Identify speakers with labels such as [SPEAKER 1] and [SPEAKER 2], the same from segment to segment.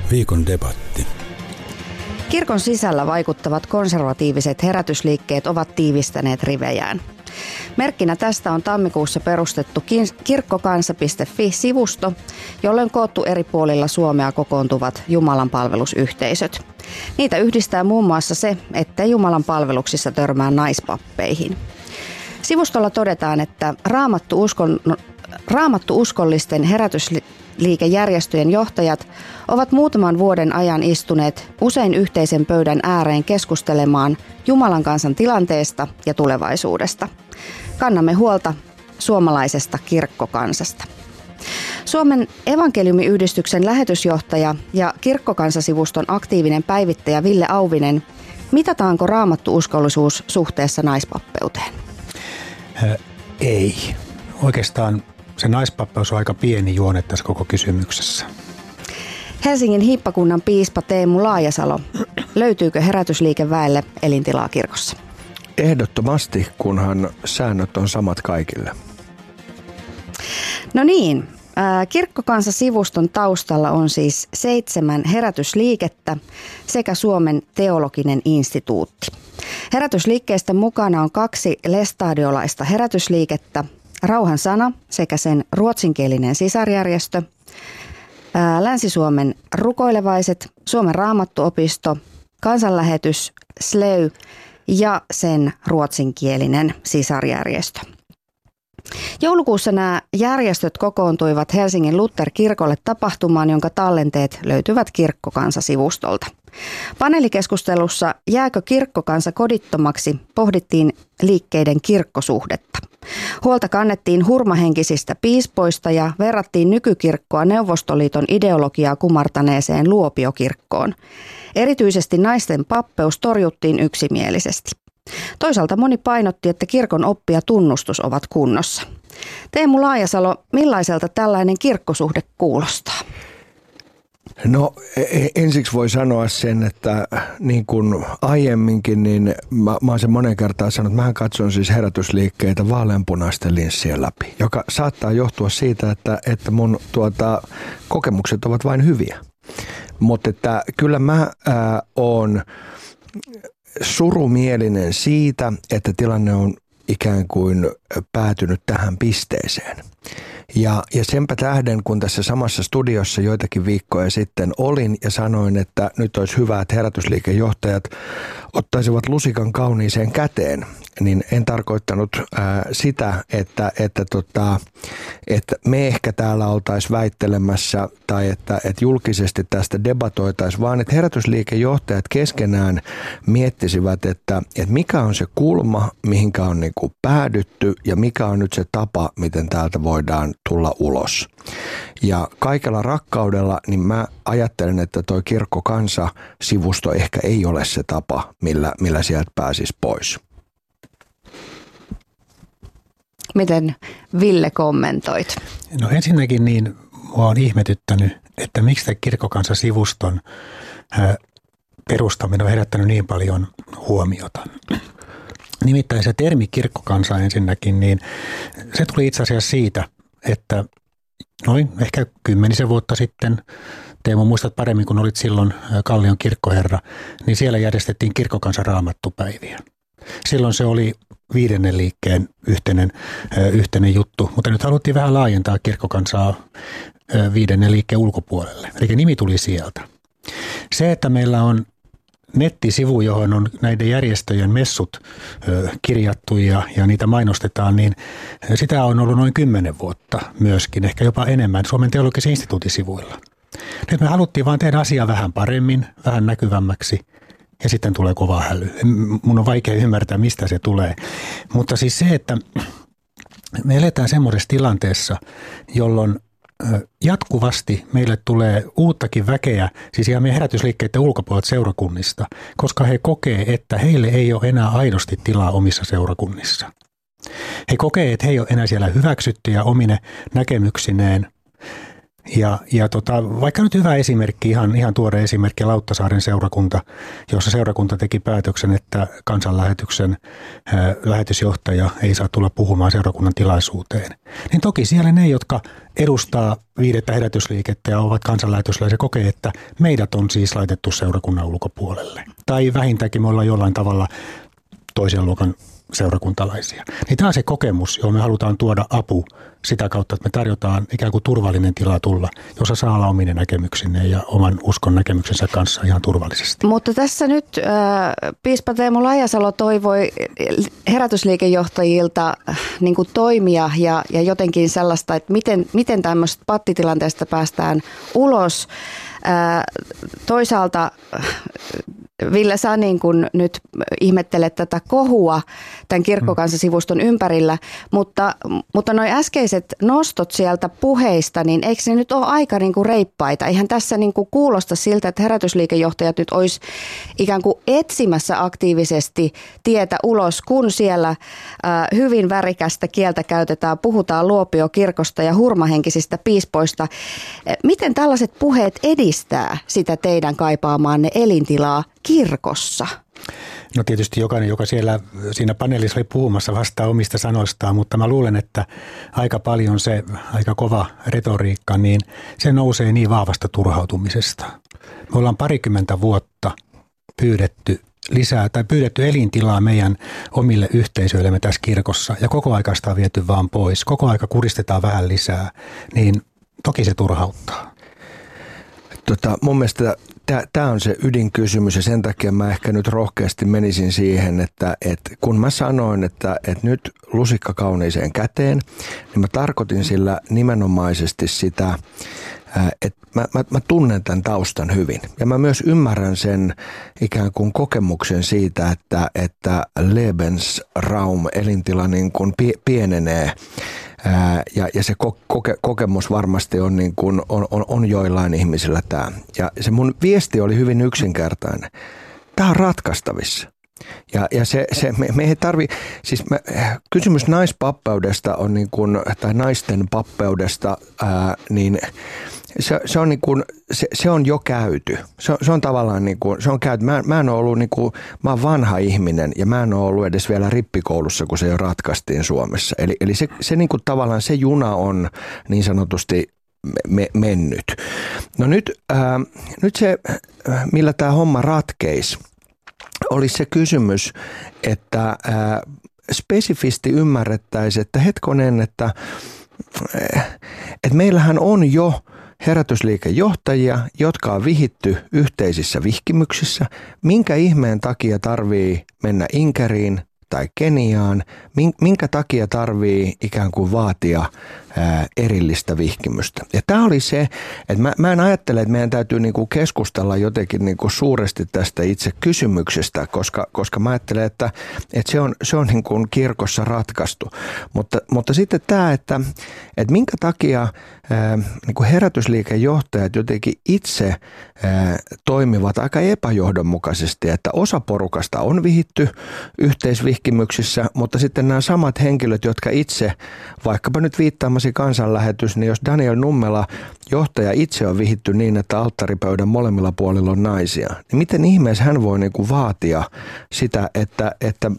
[SPEAKER 1] Viikon debatti.
[SPEAKER 2] Kirkon sisällä vaikuttavat konservatiiviset herätysliikkeet ovat tiivistäneet rivejään. Merkkinä tästä on tammikuussa perustettu kirkkokansa.fi-sivusto, jolle on koottu eri puolilla Suomea kokoontuvat Jumalan palvelusyhteisöt. Niitä yhdistää muun muassa se, että Jumalan palveluksissa törmää naispappeihin. Sivustolla todetaan, että raamattu-uskollisten herätysliikejärjestöjen johtajat ovat muutaman vuoden ajan istuneet usein yhteisen pöydän ääreen keskustelemaan Jumalan kansan tilanteesta ja tulevaisuudesta. Kannamme huolta suomalaisesta kirkkokansasta. Suomen evankeliumiyhdistyksen lähetysjohtaja ja kirkkokansasivuston aktiivinen päivittäjä Ville Auvinen, mitataanko raamattu-uskollisuus suhteessa naispappeuteen?
[SPEAKER 3] Ei. Oikeastaan se naispappeus on aika pieni juone tässä koko kysymyksessä.
[SPEAKER 2] Helsingin hiippakunnan piispa Teemu Laajasalo, löytyykö herätysliikeväelle elintilaa kirkossa?
[SPEAKER 4] Ehdottomasti, kunhan säännöt on samat kaikille.
[SPEAKER 2] No niin, kirkkokansasivuston taustalla on siis 7 herätysliikettä sekä Suomen teologinen instituutti. Herätysliikkeestä mukana on 2 lestadiolaista herätysliikettä, Rauhan sana sekä sen ruotsinkielinen sisarjärjestö, Länsi-Suomen rukoilevaiset, Suomen raamattuopisto, kansanlähetys, SLEY ja sen ruotsinkielinen sisarjärjestö. Joulukuussa nämä järjestöt kokoontuivat Helsingin Luther-kirkolle tapahtumaan, jonka tallenteet löytyvät kirkkokansasivustolta. Paneelikeskustelussa Jääkö kirkkokansa kodittomaksi pohdittiin liikkeiden kirkkosuhdetta. Huolta kannettiin hurmahenkisistä piispoista ja verrattiin nykykirkkoa Neuvostoliiton ideologiaa kumartaneeseen luopiokirkkoon. Erityisesti naisten pappeus torjuttiin yksimielisesti. Toisaalta moni painotti, että kirkon oppi ja tunnustus ovat kunnossa. Teemu Laajasalo, millaiselta tällainen kirkkosuhde kuulostaa?
[SPEAKER 4] No ensiksi voi sanoa sen, että niin kuin aiemminkin, niin mä oon sen monen kertaan sanonut, että mähän katson siis herätysliikkeitä vaaleanpunaisten linssien läpi, joka saattaa johtua siitä, että mun kokemukset ovat vain hyviä. Mutta että kyllä mä oon surumielinen siitä, että tilanne on ikään kuin päätynyt tähän pisteeseen. Ja senpä tähden, kun tässä samassa studiossa joitakin viikkoja sitten olin ja sanoin, että nyt olisi hyvä, että herätysliikejohtajat ottaisivat lusikan kauniiseen käteen, niin en tarkoittanut sitä, että me ehkä täällä oltaisiin väittelemässä tai että julkisesti tästä debatoitaisiin, vaan että herätysliikejohtajat keskenään miettisivät, että mikä on se kulma, mihinkä on niin kuin päädytty ja mikä on nyt se tapa, miten täältä voidaan tulla ulos. Ja kaikella rakkaudella, niin mä ajattelen, että toi kirkkokansa-sivusto ehkä ei ole se tapa, millä sieltä pääsisi pois.
[SPEAKER 2] Miten Ville kommentoit?
[SPEAKER 3] No ensinnäkin niin mua on ihmetyttänyt, että miksi tämä kirkkokansa-sivuston perustaminen on herättänyt niin paljon huomiota. Nimittäin se termi kirkkokansa ensinnäkin, niin se tuli itse asiassa siitä, että noin ehkä 10 vuotta sitten, Teemu muistat paremmin kun olit silloin Kallion kirkkoherra, niin siellä järjestettiin kirkkokansa-raamattupäiviä. Silloin se oli 5. liikkeen yhteinen juttu, mutta nyt haluttiin vähän laajentaa kirkkokansaa 5. liikkeen ulkopuolelle. Eli nimi tuli sieltä. Se, että meillä on nettisivu, johon on näiden järjestöjen messut kirjattu ja niitä mainostetaan, niin sitä on ollut noin 10 vuotta myöskin, ehkä jopa enemmän Suomen teologisen instituutin sivuilla. Nyt me haluttiin vaan tehdä asiaa vähän paremmin, vähän näkyvämmäksi ja sitten tulee kova häly. Mun on vaikea ymmärtää, mistä se tulee. Mutta siis se, että me eletään semmoisessa tilanteessa, jolloin jatkuvasti meille tulee uuttakin väkeä, siis ihan meidän herätysliikkeiden ulkopuolelta seurakunnista, koska he kokee, että heille ei ole enää aidosti tilaa omissa seurakunnissa. He kokee, että he ei ole enää siellä hyväksyttyjä omine näkemyksineen. Vaikka nyt hyvä esimerkki, ihan tuore esimerkki, Lauttasaaren seurakunta, jossa seurakunta teki päätöksen, että kansanlähetyksen lähetysjohtaja ei saa tulla puhumaan seurakunnan tilaisuuteen. Niin toki siellä ne, jotka edustaa 5. herätysliikettä ja ovat kansanlähetysläisiä, kokee, että meidät on siis laitettu seurakunnan ulkopuolelle. Tai vähintäänkin me ollaan jollain tavalla toisen luokan seurakuntalaisia. Niin tämä on se kokemus, johon me halutaan tuoda apu sitä kautta, että me tarjotaan ikään kuin turvallinen tila tulla, jossa saa olla omine näkemyksineen ja oman uskon näkemyksensä kanssa ihan turvallisesti.
[SPEAKER 2] Mutta tässä nyt piispa Teemu Laajasalo toivoi herätysliikejohtajilta niin kuin toimia ja jotenkin sellaista, että miten tämmöistä pattitilanteesta päästään ulos. Toisaalta Ville, sä niin kun nyt ihmettelet tätä kohua tämän kirkkokansasivuston ympärillä, mutta noi äskeiset nostot sieltä puheista, niin eikö ne nyt ole aika niin kuin reippaita? Eihän tässä niin kuin kuulosta siltä, että herätysliikejohtajat nyt olisi ikään kuin etsimässä aktiivisesti tietä ulos, kun siellä hyvin värikästä kieltä käytetään, puhutaan luopiokirkosta ja hurmahenkisistä piispoista. Miten tällaiset puheet edistää sitä teidän kaipaamaanne elintilaa kirkossa?
[SPEAKER 3] No tietysti jokainen, joka siinä paneelissa oli puhumassa, vastaa omista sanoistaan, mutta mä luulen, että aika paljon se aika kova retoriikka, niin se nousee niin vahvasta turhautumisesta. Me ollaan 20 vuotta pyydetty elintilaa meidän omille yhteisöillemme tässä kirkossa ja koko aika sitä on viety vaan pois. Koko aika kuristetaan vähän lisää, niin toki se turhauttaa.
[SPEAKER 4] Mun mielestä tämä on se ydinkysymys ja sen takia mä ehkä nyt rohkeasti menisin siihen, että kun mä sanoin, että nyt lusikka kauniiseen käteen, niin mä tarkoitin sillä nimenomaisesti sitä, että mä tunnen tämän taustan hyvin. Ja mä myös ymmärrän sen ikään kuin kokemuksen siitä, että Lebensraum, elintila niin kuin pienenee. Ja se kokemus varmasti on, niin kuin, on joillain ihmisillä tämä. Ja se mun viesti oli hyvin yksinkertainen. Tämä on ratkaistavissa. Ja me ei tarvi, siis kysymys naispappeudesta on niin kuin, tai naisten pappeudesta, niin se on niin kuin, se on jo käyty. Se on tavallaan niin kuin, se on käyty. Mä en ole ollut niin kuin, mä oon vanha ihminen ja mä en ole ollut edes vielä rippikoulussa, kun se jo ratkaistiin Suomessa. Eli se niin kuin tavallaan se juna on niin sanotusti mennyt. No nyt se, millä tämä homma ratkeisi, oli se kysymys, että spesifisti ymmärrettäisiin, että hetkonen, että meillähän on jo herätysliikejohtajia, jotka on vihitty yhteisissä vihkimyksissä. Minkä ihmeen takia tarvii mennä Inkeriin tai Keniaan? Minkä takia tarvii ikään kuin vaatia erillistä vihkimystä? Ja tämä oli se, että mä en ajattele, että meidän täytyy niinku keskustella jotenkin niinku suuresti tästä itse kysymyksestä, koska mä ajattelen, että se on niinku kirkossa ratkaistu. Mutta sitten tämä, että minkä takia niinku herätysliikejohtajat jotenkin itse toimivat aika epäjohdonmukaisesti, että osa porukasta on vihitty yhteisvihkimyksissä, mutta sitten nämä samat henkilöt, jotka itse, vaikkapa nyt viittaamasi kansanlähetys, niin jos Daniel Nummela, johtaja, itse on vihitty niin, että alttaripöydän molemmilla puolilla on naisia, niin miten ihmeessä hän voi niinku vaatia sitä, että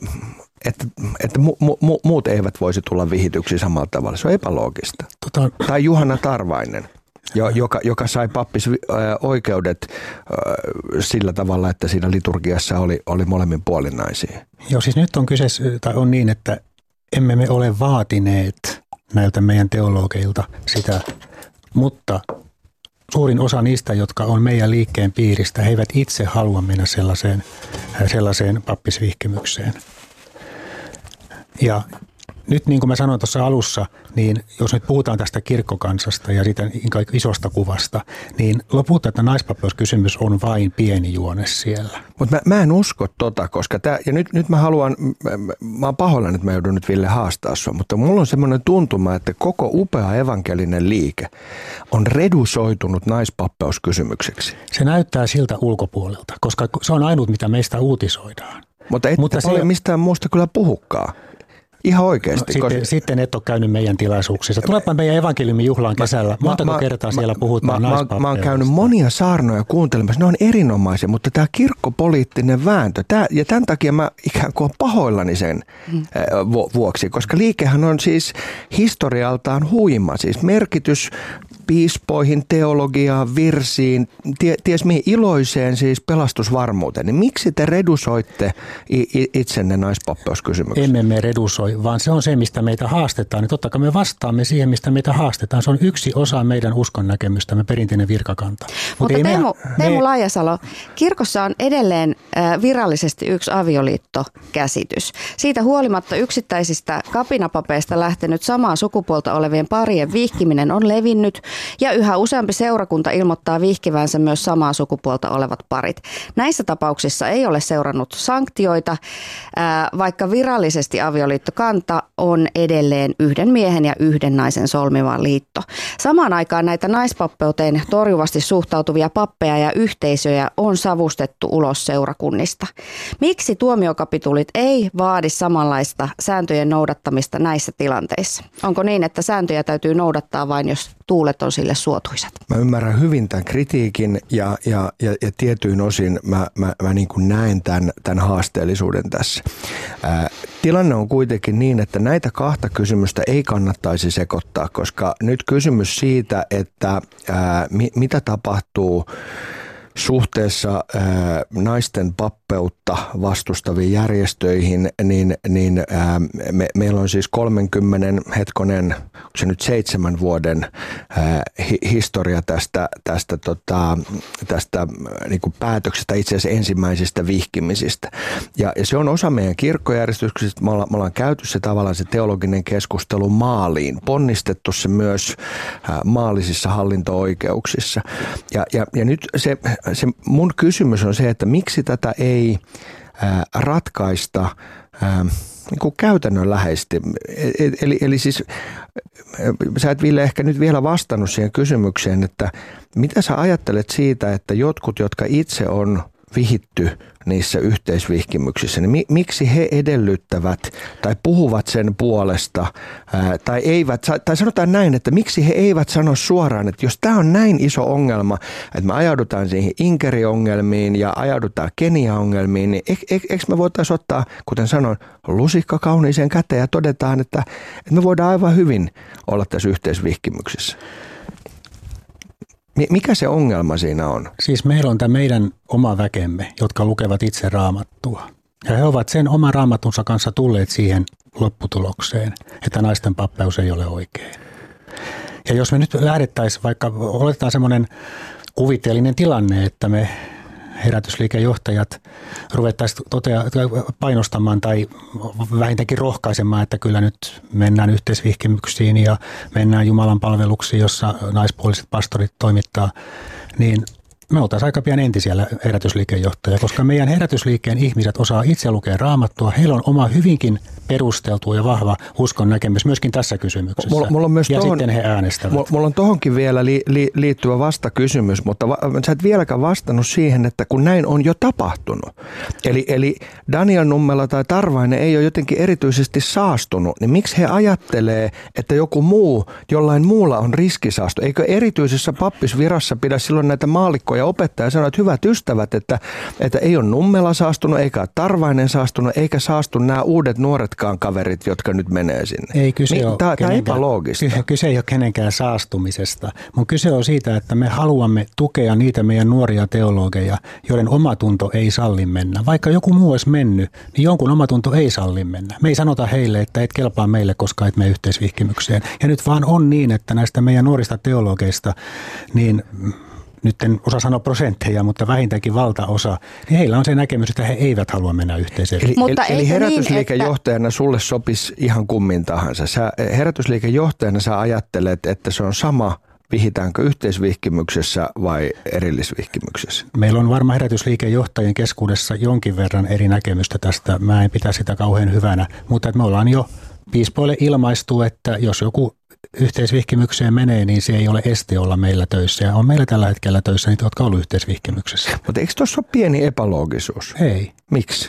[SPEAKER 4] muut eivät voisi tulla vihityksi samalla tavalla? Se on epäloogista. Tai Juhana Tarvainen, joka sai pappisoikeudet sillä tavalla, että siinä liturgiassa oli molemmin puolin naisia.
[SPEAKER 3] Joo, siis nyt on kyseessä, tai on niin, että emme me ole vaatineet näiltä meidän teologeilta sitä, mutta suurin osa niistä, jotka on meidän liikkeen piiristä, he eivät itse halua mennä sellaiseen pappisvihkimykseen. Ja nyt niin kuin mä sanoin tuossa alussa, niin jos nyt puhutaan tästä kirkkokansasta ja siitä isosta kuvasta, niin lopulta että naispapeuskysymys on vain pieni juone siellä.
[SPEAKER 4] Mutta mä en usko koska ja nyt mä oon pahoillani, että mä joudun nyt Ville haastaa sua, mutta mulla on semmoinen tuntuma, että koko upea evankelinen liike on redusoitunut naispapeuskysymykseksi.
[SPEAKER 3] Se näyttää siltä ulkopuolelta, koska se on ainut, mitä meistä uutisoidaan.
[SPEAKER 4] Mutta ette paljon mistään muusta kyllä puhukaan. Ihan oikeasti.
[SPEAKER 3] Sitten et ole käynyt meidän tilaisuuksissa. Tulepa meidän evankeliumin juhlaan kesällä. Montako kertaa siellä puhutaan naispappeudesta?
[SPEAKER 4] Mä oon käynyt monia saarnoja kuuntelemassa. Ne on erinomaisia, mutta tämä kirkkopoliittinen vääntö, ja tämän takia mä ikään kuin pahoillani sen vuoksi, koska liikehän on siis historialtaan huima. Siis merkitys piispoihin, teologiaan, virsiin, ties mihin iloiseen siis pelastusvarmuuteen. Niin miksi te redusoitte itsenne naispappeuskysymykseen?
[SPEAKER 3] Emme me redusoi, vaan se on se, mistä meitä haastetaan. Niin totta kai me vastaamme siihen, mistä meitä haastetaan. Se on yksi osa meidän uskon näkemystämme, perinteinen virkakanta.
[SPEAKER 2] Mutta Teemu Laajasalo, kirkossa on edelleen virallisesti yksi avioliittokäsitys. Siitä huolimatta yksittäisistä kapinapapeista lähtenyt samaa sukupuolta olevien parien vihkiminen on levinnyt ja yhä useampi seurakunta ilmoittaa vihkivänsä myös samaa sukupuolta olevat parit. Näissä tapauksissa ei ole seurannut sanktioita, vaikka virallisesti avioliittokanta on edelleen yhden miehen ja yhden naisen solmiva liitto. Samaan aikaan näitä naispappeuteen torjuvasti suhtautuvia pappeja ja yhteisöjä on savustettu ulos seurakunnista. Miksi tuomiokapitulit ei vaadi samanlaista sääntöjen noudattamista näissä tilanteissa? Onko niin, että sääntöjä täytyy noudattaa vain, jos tuulet on sille suotuisat?
[SPEAKER 4] Mä ymmärrän hyvin tämän kritiikin ja tietyin osin mä niin kuin näen tämän haasteellisuuden tässä. Tilanne on kuitenkin niin, että näitä kahta kysymystä ei kannattaisi sekoittaa, koska nyt kysymys siitä, että mitä tapahtuu suhteessa naisten pappeutta vastustaviin järjestöihin, niin meillä on siis 7 vuoden historia tästä niin kuin päätöksestä, itse asiassa ensimmäisistä vihkimisistä. Ja se on osa meidän kirkkojärjestyksistä. Me ollaan käyty se tavallaan se teologinen keskustelu maaliin, ponnistettu se myös maallisissa hallinto-oikeuksissa. Ja nyt se mun kysymys on se, että miksi tätä ei ratkaista niin kuin käytännönläheisesti. Eli siis sä et Ville ehkä nyt vielä vastannut siihen kysymykseen, että mitä sä ajattelet siitä, että jotkut, jotka itse on vihitty niissä yhteisvihkimyksissä, niin miksi he edellyttävät tai puhuvat sen puolesta tai eivät, tai sanotaan näin, että miksi he eivät sano suoraan, että jos tämä on näin iso ongelma, että me ajaudutaan siihen inkeriongelmiin ja ajaudutaan Kenia-ongelmiin, niin eikö me voitaisiin ottaa, kuten sanoin, lusikka kauniiseen käteen ja todetaan, että me voidaan aivan hyvin olla tässä yhteisvihkimyksissä. Mikä se ongelma siinä on?
[SPEAKER 3] Siis meillä on tämä meidän oma väkemme, jotka lukevat itse Raamattua. Ja he ovat sen oman Raamatunsa kanssa tulleet siihen lopputulokseen, että naisten pappeus ei ole oikein. Ja jos me nyt lähdettäisiin, vaikka oletetaan semmoinen kuvitteellinen tilanne, että me herätysliikejohtajat ruvettaisiin painostamaan tai vähintäänkin rohkaisemaan, että kyllä nyt mennään yhteisvihkimyksiin ja mennään Jumalan palveluksiin, jossa naispuoliset pastorit toimittaa, niin me oltaisiin aika pian entisiä herätysliikejohtajia, koska meidän herätysliikkeen ihmiset osaa itse lukea Raamattua. Heillä on oma hyvinkin perusteltu ja vahva uskon näkemys myöskin tässä kysymyksessä.
[SPEAKER 4] Mulla on myös
[SPEAKER 3] sitten he äänestävät.
[SPEAKER 4] Mulla on tohonkin vielä liittyvä vastakysymys, mutta sä et vieläkään vastannut siihen, että kun näin on jo tapahtunut. Eli Daniel Nummela tai Tarvainen ei ole jotenkin erityisesti saastunut, niin miksi he ajattelee, että jollain muulla on riskisaastu? Eikö erityisessä pappisvirassa pidä silloin näitä maallikkoja opettaa ja sanoa, että hyvät ystävät, että ei ole Nummela saastunut, eikä ole Tarvainen saastunut, eikä saastu nämä uudet nuoretkaan kaverit, jotka nyt menee sinne.
[SPEAKER 3] Ei kyse ole
[SPEAKER 4] tämä on epäloogista.
[SPEAKER 3] Kyse ei ole kenenkään saastumisesta, mutta kyse on siitä, että me haluamme tukea niitä meidän nuoria teologeja, joiden omatunto ei salli mennä. Vaikka joku muu olisi mennyt, niin jonkun omatunto ei salli mennä. Me ei sanota heille, että et kelpaa meille, koska et mene yhteisvihkimykseen. Ja nyt vaan on niin, että näistä meidän nuorista teologeista, niin nyt en osaa sanoa prosentteja, mutta vähintäänkin valtaosa, niin heillä on se näkemys, että he eivät halua mennä yhteiseen.
[SPEAKER 4] Eli herätysliikejohtajana sulle sopisi ihan kummin tahansa. Herätysliikejohtajana sä ajattelet, että se on sama, vihitäänkö yhteisvihkimyksessä vai erillisvihkimyksessä?
[SPEAKER 3] Meillä on varmaan herätysliikejohtajien keskuudessa jonkin verran eri näkemystä tästä. Mä en pidä sitä kauhean hyvänä, mutta me ollaan jo piispoille ilmaistu, että jos joku yhteisvihkimykseen menee, niin se ei ole este olla meillä töissä. Ja on meillä tällä hetkellä töissä niitä, jotka on ollut yhteisvihkimyksessä.
[SPEAKER 4] Mutta eikö tuossa ole pieni epäloogisuus?
[SPEAKER 3] Ei.
[SPEAKER 4] Miksi?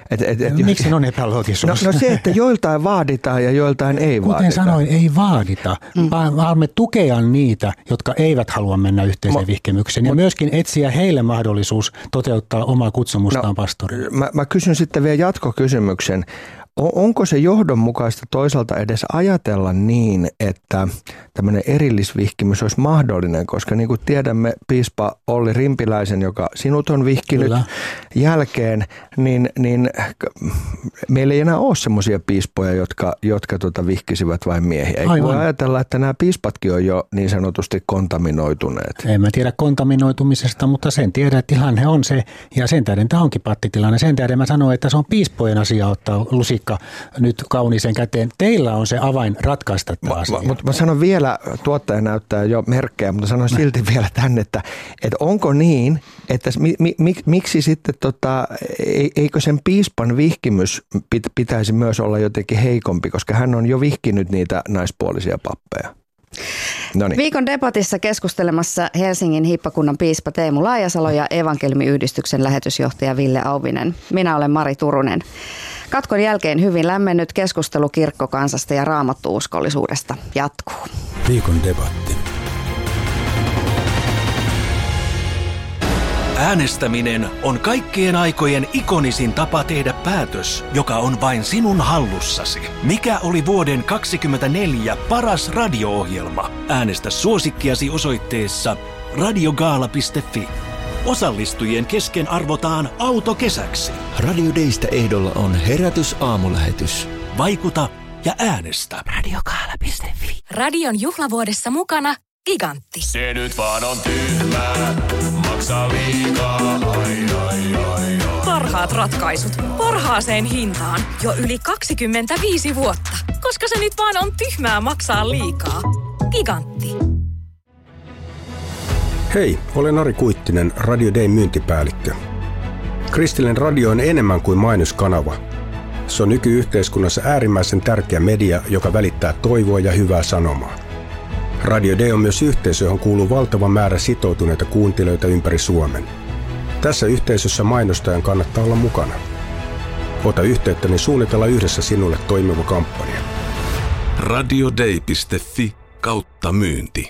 [SPEAKER 3] Miksi on epäloogisuus?
[SPEAKER 4] No se, että joiltain vaaditaan ja joiltain ei vaadita.
[SPEAKER 3] Kuten sanoin, ei vaadita, vaan me tukea niitä, jotka eivät halua mennä yhteiseen vihkimykseen ja myöskin etsiä heille mahdollisuus toteuttaa omaa kutsumustaan pastorina.
[SPEAKER 4] Mä kysyn sitten vielä jatkokysymyksen. Onko se johdonmukaista toisaalta edes ajatella niin, että tämmöinen erillisvihkimys olisi mahdollinen, koska niin kuin tiedämme piispa Olli Rimpiläisen, joka sinut on vihkinyt jälkeen, niin meillä ei enää ole semmoisia piispoja, jotka vihkisivät vain miehiä. Ei voi ajatella, että nämä piispatkin on jo niin sanotusti kontaminoituneet.
[SPEAKER 3] En mä tiedä kontaminoitumisesta, mutta sen tiedän, että tilanne on se, ja sen tähden tämä onkin pattitilanne. Sen tähden mä sanoin, että se on piispojen asia ottaa lusikka nyt kauniiseen käteen. Teillä on se avain ratkaista tämä asia.
[SPEAKER 4] Mutta mä sanon vielä, tuottaja näyttää jo merkkejä, mutta sanon silti vielä tänne, että onko niin, että miksi sitten eikö sen piispan vihkimys pitäisi myös olla jotenkin heikompi, koska hän on jo vihkinyt niitä naispuolisia pappeja. Noniin.
[SPEAKER 2] Viikon debatissa keskustelemassa Helsingin hiippakunnan piispa Teemu Laajasalo ja Evankelmi-yhdistyksen lähetysjohtaja Ville Auvinen. Minä olen Mari Turunen. Katkon jälkeen hyvin lämmennyt keskustelu kirkkokansasta ja raamattuuskollisuudesta jatkuu.
[SPEAKER 1] Viikon debatti. Äänestäminen on kaikkien aikojen ikonisin tapa tehdä päätös, joka on vain sinun hallussasi. Mikä oli vuoden 2024 paras radio-ohjelma? Äänestä suosikkiasi osoitteessa radiogaala.fi. Osallistujien kesken arvotaan auto kesäksi.
[SPEAKER 5] Radio Daystä ehdolla on herätysaamulähetys.
[SPEAKER 1] Vaikuta ja äänestä.
[SPEAKER 6] Radiogaala.fi. Radion juhlavuodessa mukana Gigantti.
[SPEAKER 7] Se nyt vaan on tyhmää, maksaa liikaa, ai.
[SPEAKER 6] Parhaat ratkaisut, parhaaseen hintaan. Jo yli 25 vuotta. Koska se nyt vaan on tyhmää maksaa liikaa. Gigantti.
[SPEAKER 8] Hei, olen Ari Kuittinen, Radio Dayn myyntipäällikkö. Kristillinen radio on enemmän kuin mainoskanava. Se on nykyyhteiskunnassa äärimmäisen tärkeä media, joka välittää toivoa ja hyvää sanomaa. Radio Day on myös yhteisö, johon kuuluu valtava määrä sitoutuneita kuuntelijoita ympäri Suomen. Tässä yhteisössä mainostajan kannattaa olla mukana. Ota yhteyttä, niin suunnitella yhdessä sinulle toimiva kampanja.
[SPEAKER 7] radioday.fi/myynti.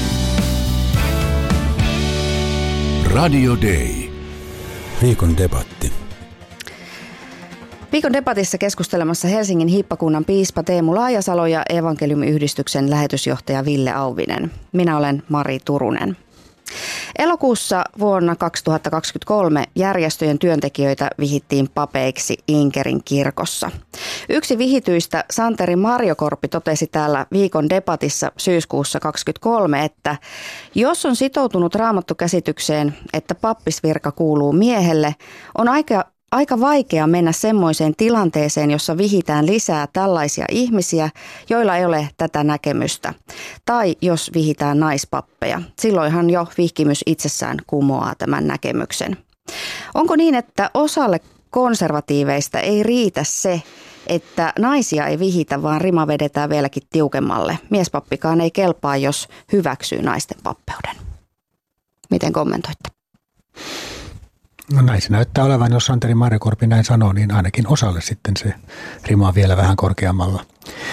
[SPEAKER 7] Radio Day.
[SPEAKER 1] Viikon debatti.
[SPEAKER 2] Viikon debatissa keskustelemassa Helsingin hiippakunnan piispa Teemu Laajasalo ja Evankeliumi-yhdistyksen lähetysjohtaja Ville Auvinen. Minä olen Mari Turunen. Elokuussa vuonna 2023 järjestöjen työntekijöitä vihittiin papeiksi Inkerin kirkossa. Yksi vihityistä, Santeri Marjokorpi, totesi täällä viikon debatissa syyskuussa 2023, että jos on sitoutunut raamattukäsitykseen, että pappisvirka kuuluu miehelle, on aika vaikea mennä semmoiseen tilanteeseen, jossa vihitään lisää tällaisia ihmisiä, joilla ei ole tätä näkemystä. Tai jos vihitään naispappeja. Silloinhan jo vihkimys itsessään kumoaa tämän näkemyksen. Onko niin, että osalle konservatiiveista ei riitä se, että naisia ei vihitä, vaan rima vedetään vieläkin tiukemmalle? Miespappikaan ei kelpaa, jos hyväksyy naisten pappeuden. Miten kommentoitte?
[SPEAKER 3] No näin se näyttää olevan, jos Santeri Marjokorpi näin sanoo, niin ainakin osalle sitten se rima on vielä vähän korkeammalla.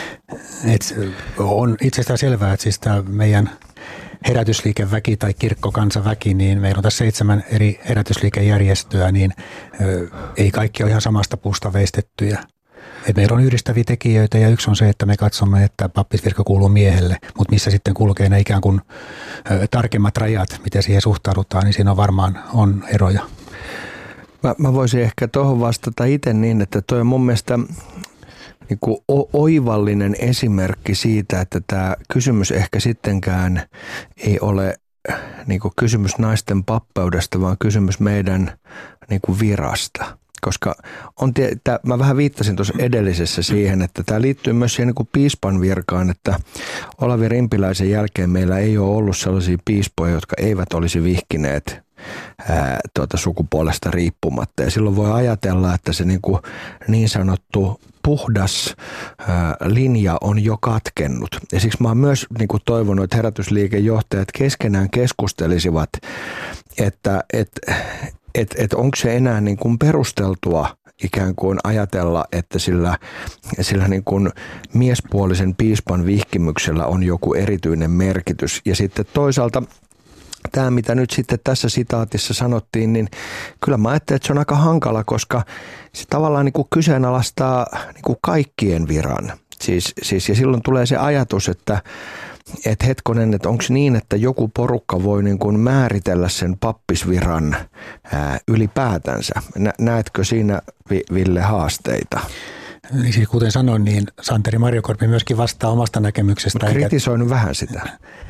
[SPEAKER 3] On itsestään selvää, että siis tämä meidän herätysliikeväki tai kirkkokansaväki, niin meillä on tässä 7 eri herätysliikejärjestöä, niin ei kaikki ole ihan samasta puusta veistettyjä. Et meillä on yhdistäviä tekijöitä ja yksi on se, että me katsomme, että pappisvirka kuuluu miehelle, mutta missä sitten kulkee ne ikään kuin tarkemmat rajat, miten siihen suhtaudutaan, niin siinä on varmaan eroja.
[SPEAKER 4] Mä voisin ehkä tuohon vastata itse niin, että toi on mun mielestä niin kuin oivallinen esimerkki siitä, että tämä kysymys ehkä sittenkään ei ole niin kuin kysymys naisten pappeudesta, vaan kysymys meidän niin kuin virasta. Koska mä vähän viittasin tuossa edellisessä siihen, että tämä liittyy myös siihen niin kuin piispan virkaan, että Olavi Rimpiläisen jälkeen meillä ei ole ollut sellaisia piispoja, jotka eivät olisi vihkineet sukupuolesta riippumatta. Ja silloin voi ajatella, että se niin sanottu puhdas linja on jo katkennut. Ja siksi mä oon myös toivonut, että herätysliikejohtajat keskenään keskustelisivat, että onko se enää perusteltua, ikään kuin ajatella, että sillä niin kuin miespuolisen piispan vihkimyksellä on joku erityinen merkitys. Ja sitten toisaalta tämä, mitä nyt sitten tässä sitaatissa sanottiin, niin kyllä mä ajattelen, että se on aika hankala, koska se tavallaan niin kuin kyseenalaistaa niin kuin kaikkien viran. Siis, ja silloin tulee se ajatus, että hetkonen, että onko niin, että joku porukka voi niin kuin määritellä sen pappisviran ylipäätänsä. Näetkö siinä, Ville, haasteita?
[SPEAKER 3] Siis kuten sanoin, niin Santeri Marjokorpi myöskin vastaa omasta näkemyksestään.
[SPEAKER 4] Kritisoin vähän sitä.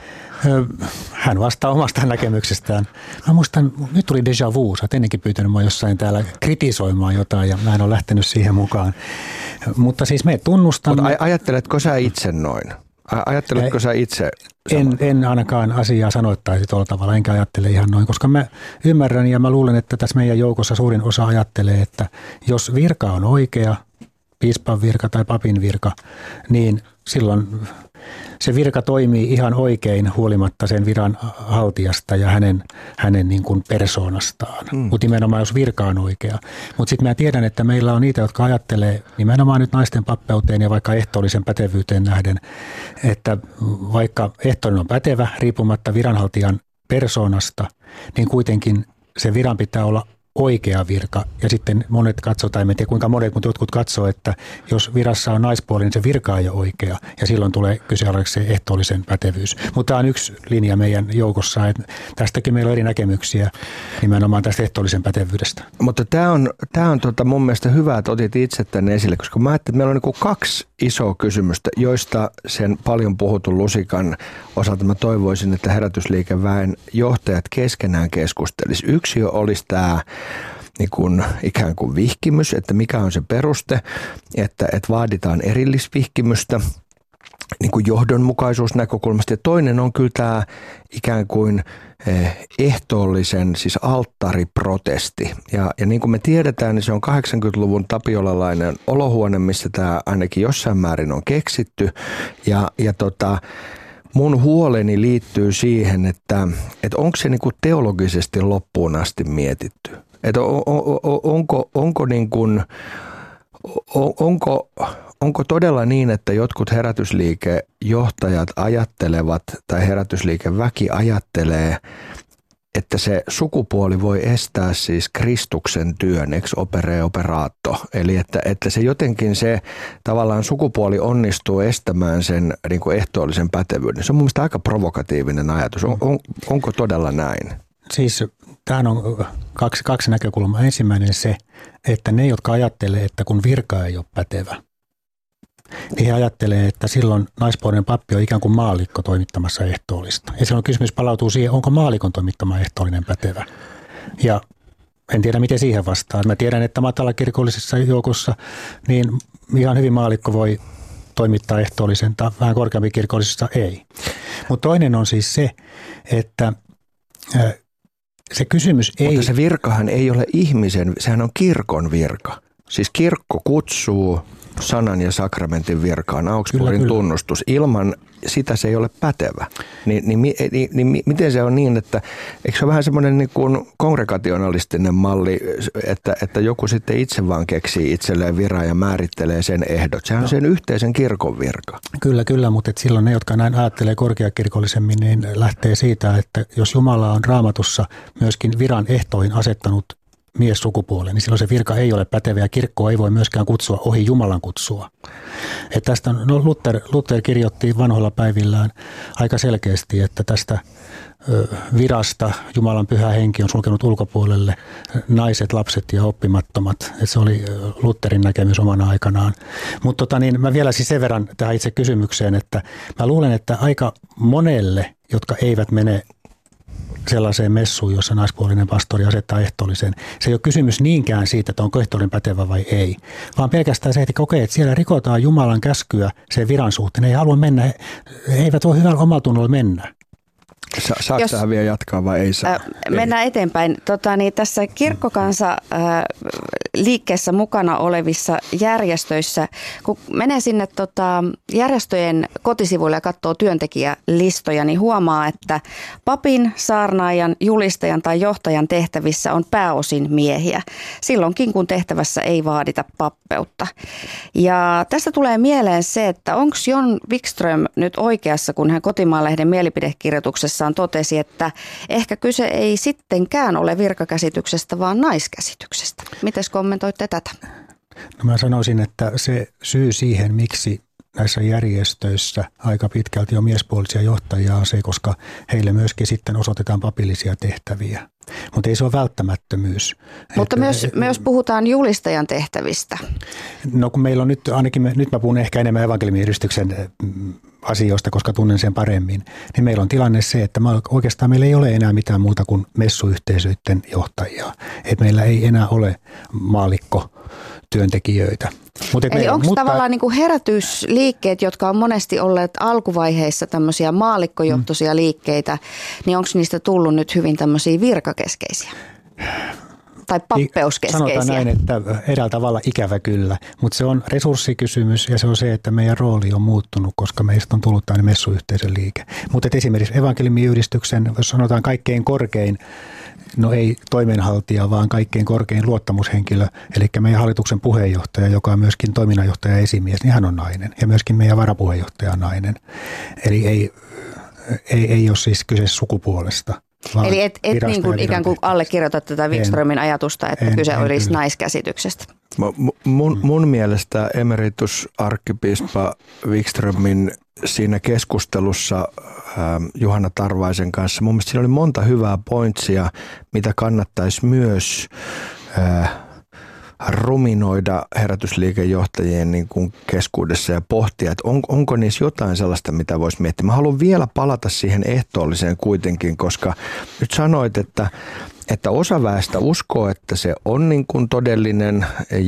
[SPEAKER 3] Hän vastaa omasta näkemyksestään. Mä muistan, nyt tuli déjà vu, sä oot ennenkin pyytänyt mua jossain täällä kritisoimaan jotain ja mä en ole lähtenyt siihen mukaan. Mutta siis me tunnustamme.
[SPEAKER 4] Mutta ajatteletko sä itse noin? Ajatteletko sä itse?
[SPEAKER 3] En ainakaan asiaa sanoittaisi tuolla tavalla, enkä ajattele ihan noin, koska mä ymmärrän ja mä luulen, että tässä meidän joukossa suurin osa ajattelee, että jos virka on oikea, piispan virka tai papin virka, niin silloin se virka toimii ihan oikein huolimatta sen viran haltijasta ja hänen niin kuin persoonastaan. Mutta nimenomaan jos virka on oikea. Mutta sitten mä tiedän, että meillä on niitä, jotka ajattelee nimenomaan nyt naisten pappeuteen ja vaikka ehtoollisen pätevyyteen nähden, että vaikka ehtoollinen on pätevä riippumatta viranhaltijan persoonasta, niin kuitenkin se viran pitää olla oikea virka. Ja sitten monet katsotaan, en tiedä kuinka monet, mutta jotkut katsoo, että jos virassa on naispuoli, niin se virka ei ole oikea. Ja silloin tulee kyseenalaiseksi se ehtoollisen pätevyys. Mutta tämä on yksi linja meidän joukossa. Että tästäkin meillä on eri näkemyksiä nimenomaan tästä ehtoollisen pätevyydestä.
[SPEAKER 4] Mutta tämä on mun mielestä hyvä, että otit itse tänne esille, koska mä ajattelin, että meillä on niin kuin 2 isoa kysymystä, joista sen paljon puhutun lusikan osalta mä toivoisin, että herätysliikeväen johtajat keskenään keskustelisi. Yksi olisi tämä niin kuin ikään kuin vihkimys, että mikä on se peruste, että vaaditaan erillisvihkimystä niin kuin johdonmukaisuusnäkökulmasta. Ja toinen on kyllä tämä ikään kuin ehtoollisen, siis alttariprotesti. Ja niin kuin me tiedetään, niin se on 80-luvun tapiolalainen olohuone, missä tämä ainakin jossain määrin on keksitty. Ja mun huoleni liittyy siihen, että onko se niin kuin teologisesti loppuun asti mietitty. Että onko todella niin, että jotkut herätysliikejohtajat ajattelevat tai herätysliikeväki ajattelee, että se sukupuoli voi estää siis Kristuksen työn, ex opere operaatto. Eli että se jotenkin se tavallaan sukupuoli onnistuu estämään sen niin kuin ehtoollisen pätevyyden. Se on mun mielestä aika provokatiivinen ajatus. Onko todella näin?
[SPEAKER 3] Siis tähän on kaksi näkökulmaa. Ensimmäinen se, että ne, jotka ajattelee, että kun virka ei ole pätevä, niin he ajattelee, että silloin naispuolinen pappi on ikään kuin maallikko toimittamassa ehtoollista. Ja silloin kysymys palautuu siihen, onko maallikon toimittama ehtoollinen pätevä. Ja en tiedä, miten siihen vastaan. Mä tiedän, että matalakirkollisessa joukossa niin ihan hyvin maallikko voi toimittaa ehtoollisen, tai vähän korkeammin kirkollisessa ei. Mutta toinen on siis se, että se kysymys ei...
[SPEAKER 4] Mutta se virkahan ei ole ihmisen, sehän on kirkon virka. Siis kirkko kutsuu sanan ja sakramentin virkaan, Augsburgin tunnustus. Ilman sitä se ei ole pätevä. Niin miten se on niin, että eikö se ole vähän semmoinen niin kuin kongregationalistinen malli, että joku sitten itse vaan keksii itselleen viran ja määrittelee sen ehdot. Sehän on sen yhteisen kirkon virka.
[SPEAKER 3] Kyllä, mutta silloin ne, jotka näin ajattelee korkeakirkollisemmin, niin lähtee siitä, että jos Jumala on Raamatussa myöskin viran ehtoihin asettanut miessukupuoleen, niin silloin se virka ei ole pätevä ja kirkkoa ei voi myöskään kutsua ohi Jumalan kutsua. Että tästä Luther kirjoitti vanhoilla päivillään aika selkeästi, että tästä virasta Jumalan pyhä henki on sulkenut ulkopuolelle naiset, lapset ja oppimattomat. Että se oli Lutherin näkemys omana aikanaan. Mutta mä vielä siis sen verran tähän itse kysymykseen, että mä luulen, että aika monelle, jotka eivät mene sellaiseen messuun, jossa naispuolinen pastori asettaa ehtoollisen. Se ei ole kysymys niinkään siitä, että onko ehtoollinen pätevä vai ei, vaan pelkästään se, että kokee, että siellä rikotaan Jumalan käskyä sen viran suhteen. He ei halua mennä, he eivät voi hyvällä omaltunnolla mennä.
[SPEAKER 4] Saako tähän vielä jatkaa vai ei saa?
[SPEAKER 2] Mennään eteenpäin. Tässä kirkkokansa liikkeessä mukana olevissa järjestöissä, kun menee sinne järjestöjen kotisivuille ja katsoo työntekijälistoja, niin huomaa, että papin, saarnaajan, julistajan tai johtajan tehtävissä on pääosin miehiä. Silloinkin, kun tehtävässä ei vaadita pappeutta. Ja tästä tulee mieleen se, että onko Jon Wikström nyt oikeassa, kun hän Kotimaan-lehden mielipidekirjoituksessaan totesi, että ehkä kyse ei sittenkään ole virkakäsityksestä, vaan naiskäsityksestä. Mites kommentoitte tätä?
[SPEAKER 3] No mä sanoisin, että se syy siihen, miksi näissä järjestöissä aika pitkälti on miespuolisia johtajia on se, koska heille myöskin sitten osoitetaan papillisia tehtäviä. Mutta ei se ole välttämättömyys.
[SPEAKER 2] Mutta myös puhutaan julistajan tehtävistä.
[SPEAKER 3] No kun meillä on nyt, ainakin nyt mä puhun ehkä enemmän evankeliumiyhdistyksen asioista, koska tunnen sen paremmin, niin meillä on tilanne se, että oikeastaan meillä ei ole enää mitään muuta kuin messuyhteisöiden johtajia. Että meillä ei enää ole maallikkotyöntekijöitä.
[SPEAKER 2] Eli onko tavallaan niin kuin herätysliikkeet, jotka on monesti olleet alkuvaiheissa tämmöisiä maallikkojohtoisia liikkeitä, niin onko niistä tullut nyt hyvin tämmöisiä virkakeskeisiä? Tai pappeuskeskeisiä?
[SPEAKER 3] Sanotaan näin, että eräällä tavalla ikävä kyllä, mutta se on resurssikysymys ja se on se, että meidän rooli on muuttunut, koska meistä on tullut tämmöinen messuyhteisön liike. Mutta esimerkiksi evankeliumiyhdistyksen, jos sanotaan kaikkein korkein, no ei toimenhaltija, vaan kaikkein korkein luottamushenkilö, eli meidän hallituksen puheenjohtaja, joka on myöskin toiminnanjohtaja ja esimies, niin hän on nainen. Ja myöskin meidän varapuheenjohtaja on nainen. Eli ei ole siis kyse sukupuolesta.
[SPEAKER 2] Eli et niin kuin ikään kuin allekirjoita tätä Wikströmin ajatusta, että kyse olisi naiskäsityksestä.
[SPEAKER 4] Mun mielestä emeritusarkkipiispa Wikströmin siinä keskustelussa Juhana Tarvaisen kanssa, mun mielestä siinä oli monta hyvää pointsia, mitä kannattaisi myös ruminoida herätysliikejohtajien niin kuin keskuudessa ja pohtia, että onko niissä jotain sellaista, mitä voisi miettiä. Mä haluan vielä palata siihen ehtoolliseen kuitenkin, koska nyt sanoit, että osa väestä uskoo, että se on niin kuin todellinen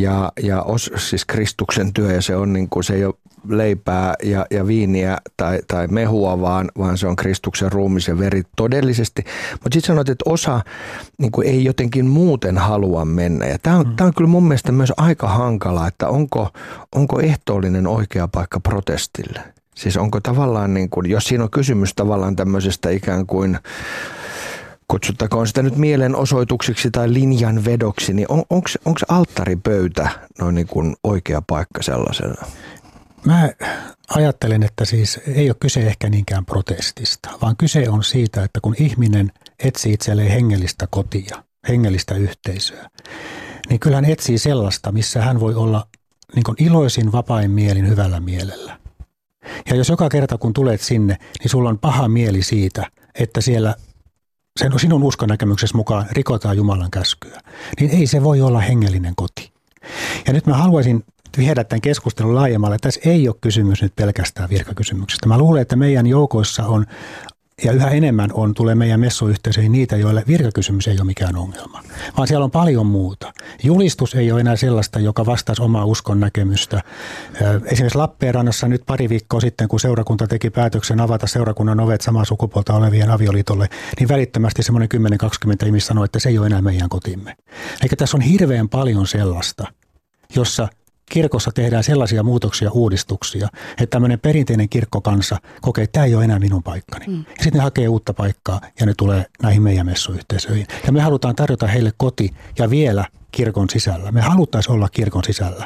[SPEAKER 4] siis Kristuksen työ ja se on niin kuin, se ei ole leipää ja viiniä tai mehua, vaan se on Kristuksen ruumis ja veri todellisesti. Mutta sitten sanoit, että osa niin kuin ei jotenkin muuten halua mennä. Ja tämä on kyllä mun mielestä myös aika hankalaa, että onko ehtoollinen oikea paikka protestille. Siis onko tavallaan, niin kuin, jos siinä on kysymys tavallaan tämmöisestä ikään kuin, kutsuttakoon sitä nyt mielenosoituksiksi tai linjanvedoksi, niin onko alttaripöytä noin niin kuin oikea paikka sellaisena?
[SPEAKER 3] Mä ajattelen, että siis ei ole kyse ehkä niinkään protestista, vaan kyse on siitä, että kun ihminen etsii itselleen hengellistä kotia, hengellistä yhteisöä, niin kyllä hän etsii sellaista, missä hän voi olla niin kuin iloisin, vapain mielin, hyvällä mielellä. Ja jos joka kerta kun tulet sinne, niin sulla on paha mieli siitä, että siellä sinun uskonäkemyksesi mukaan rikotaan Jumalan käskyä, niin ei se voi olla hengellinen koti. Ja nyt mä haluaisin viedä tämän keskustelun laajemmalle. Tässä ei ole kysymys nyt pelkästään virkakysymyksestä. Mä luulen, että meidän joukoissa on, ja yhä enemmän tulee meidän messuyhteisöihin niitä, joille virkakysymys ei ole mikään ongelma, vaan siellä on paljon muuta. Julistus ei ole enää sellaista, joka vastaisi omaa uskon näkemystä. Esimerkiksi Lappeenrannassa nyt pari viikkoa sitten, kun seurakunta teki päätöksen avata seurakunnan ovet samaa sukupuolta olevien avioliitolle, niin välittömästi semmoinen 10-20 ihmistä sanoi, että se ei ole enää meidän kotimme. Eli tässä on hirveän paljon sellaista, jossa kirkossa tehdään sellaisia muutoksia ja uudistuksia, että tämmöinen perinteinen kirkkokansa kokee, että tämä ei ole enää minun paikkani. Ja sitten ne hakee uutta paikkaa ja ne tulee näihin meidän messuyhteisöihin. Ja me halutaan tarjota heille koti ja vielä kirkon sisällä. Me haluttaisiin olla kirkon sisällä.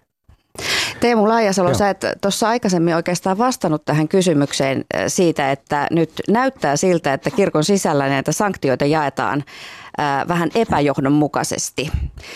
[SPEAKER 2] Teemu Laajasalo, sä et tuossa aikaisemmin oikeastaan vastannut tähän kysymykseen siitä, että nyt näyttää siltä, että kirkon sisällä näitä sanktioita jaetaan vähän epäjohdonmukaisesti.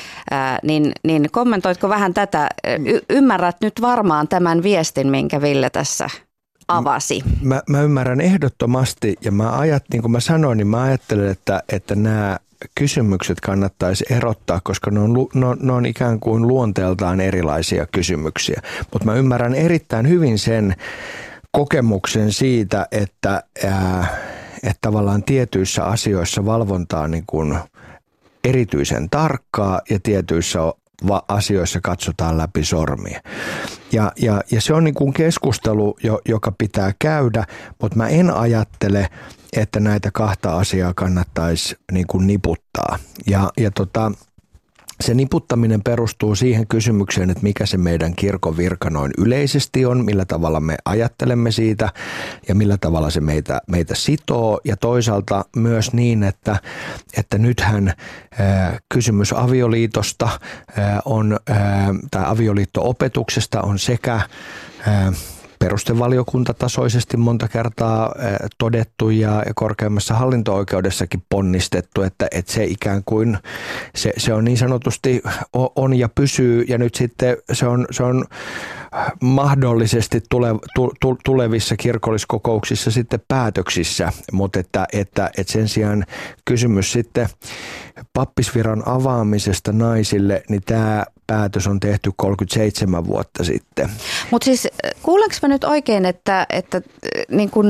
[SPEAKER 2] Niin kommentoitko vähän tätä? Ymmärrät nyt varmaan tämän viestin, minkä Ville tässä avasi. Mä
[SPEAKER 4] ymmärrän ehdottomasti ja niin kuin mä sanoin, niin mä ajattelen, että nämä kysymykset kannattaisi erottaa, koska ne on ikään kuin luonteeltaan erilaisia kysymyksiä. Mutta mä ymmärrän erittäin hyvin sen kokemuksen siitä, että tavallaan tietyissä asioissa valvonta on niin kuin erityisen tarkkaa ja tietyissä asioissa katsotaan läpi sormia. Ja se on niin kuin keskustelu, joka pitää käydä, mutta mä en ajattele, että näitä kahta asiaa kannattaisi niin kuin niputtaa. se niputtaminen perustuu siihen kysymykseen, että mikä se meidän kirkon virka noin yleisesti on, millä tavalla me ajattelemme siitä ja millä tavalla se meitä sitoo. Ja toisaalta myös niin, että nythän kysymys avioliitosta tai avioliitto-opetuksesta on sekä perustevaliokuntatasoisesti monta kertaa todettu ja korkeimmassa hallinto-oikeudessakin ponnistettu, että se ikään kuin se on niin sanotusti on ja pysyy ja nyt sitten se on mahdollisesti tulevissa kirkolliskokouksissa sitten päätöksissä, mutta että sen sijaan kysymys sitten pappisviran avaamisesta naisille, niin tämä päätös on tehty 37 vuotta sitten.
[SPEAKER 2] Mutta siis kuulenko mä nyt oikein, että niin kun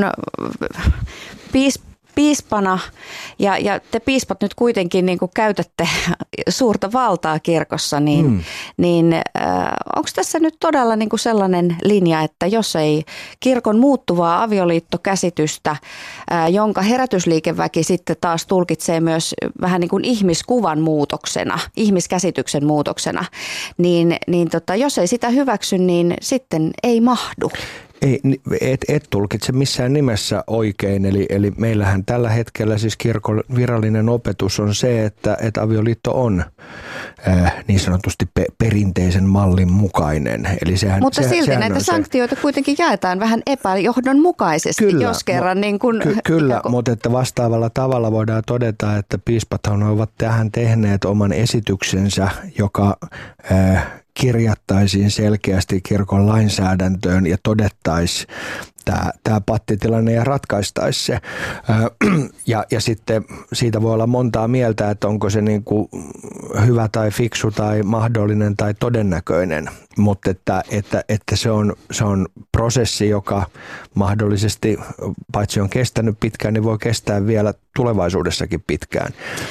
[SPEAKER 2] piispana ja te piispat nyt kuitenkin niin kun käytätte suurta valtaa kirkossa, niin onko tässä nyt todella niin kun sellainen linja, että jos ei kirkon muuttuvaa avioliittokäsitystä, jonka herätysliikeväki sitten taas tulkitsee myös vähän niin kuin ihmiskuvan muutoksena, ihmiskäsityksen muutoksena, niin jos ei sitä hyväksy, niin sitten ei mahdu?
[SPEAKER 4] Ei, et tulkitse missään nimessä oikein, eli meillähän tällä hetkellä siis kirkon virallinen opetus on se, että avioliitto on niin sanotusti perinteisen mallin mukainen. Eli
[SPEAKER 2] mutta silti näitä sanktioita kuitenkin jaetaan vähän epäjohdonmukaisesti, kyllä, jos kerran niin kuin...
[SPEAKER 4] Kyllä, mutta että vastaavalla tavalla voidaan todeta, että piispathan ovat tähän tehneet oman esityksensä, joka... kirjattaisiin selkeästi kirkon lainsäädäntöön ja todettaisiin tämä pattitilanne ja ratkaistaisi se. Ja sitten siitä voi olla montaa mieltä, että onko se niin kuin hyvä tai fiksu tai mahdollinen tai todennäköinen. Mutta että se on prosessi, joka mahdollisesti paitsi on kestänyt pitkään, niin voi kestää vielä tulevaisuudessakin pitkään.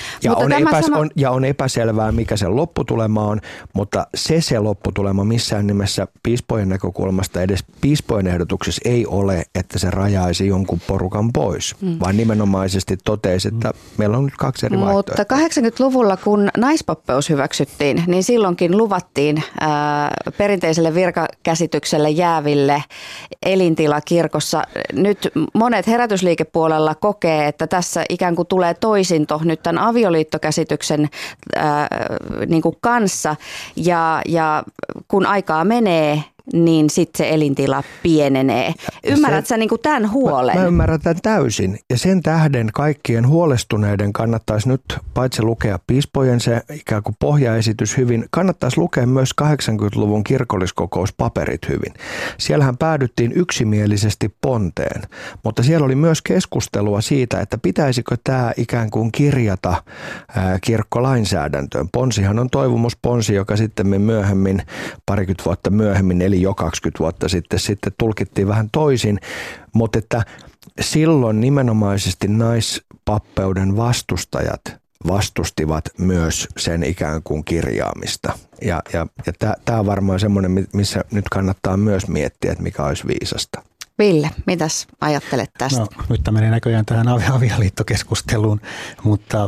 [SPEAKER 4] Ja on epäselvää, mikä se lopputulema on, mutta se lopputulema missään nimessä piispojen näkökulmasta edes piispojen ehdotuksessa ei ole, että se rajaisi jonkun porukan pois, vaan nimenomaisesti totesi, että meillä on nyt kaksi eri vaihtoehtoa.
[SPEAKER 2] Mutta 80-luvulla, kun naispappeus hyväksyttiin, niin silloinkin luvattiin perinteiselle virkakäsitykselle jääville elintila kirkossa. Nyt monet herätysliikepuolella kokee, että tässä ikään kuin tulee toisinto nyt tämän avioliittokäsityksen niin kuin kanssa ja kun aikaa menee, niin sitten se elintila pienenee. Ymmärrät sä niin kuin tämän huolen?
[SPEAKER 4] Mä ymmärrän tämän täysin. Ja sen tähden kaikkien huolestuneiden kannattaisi nyt paitsi lukea piispojen se ikään kuin pohjaesitys hyvin, kannattaisi lukea myös 80-luvun kirkolliskokouspaperit hyvin. Siellähän päädyttiin yksimielisesti ponteen, mutta siellä oli myös keskustelua siitä, että pitäisikö tämä ikään kuin kirjata kirkkolainsäädäntöön. Ponsihan on toivomusponsi, joka sitten me myöhemmin, parikymmentä vuotta myöhemmin, eli jo 20 vuotta sitten tulkittiin vähän toisin, mutta että silloin nimenomaisesti naispappeuden vastustajat vastustivat myös sen ikään kuin kirjaamista. Ja tämä on varmaan semmoinen, missä nyt kannattaa myös miettiä, että mikä olisi viisasta.
[SPEAKER 2] Ville, mitäs ajattelet tästä?
[SPEAKER 3] No, nyt menee näköjään tähän avioliittokeskusteluun, mutta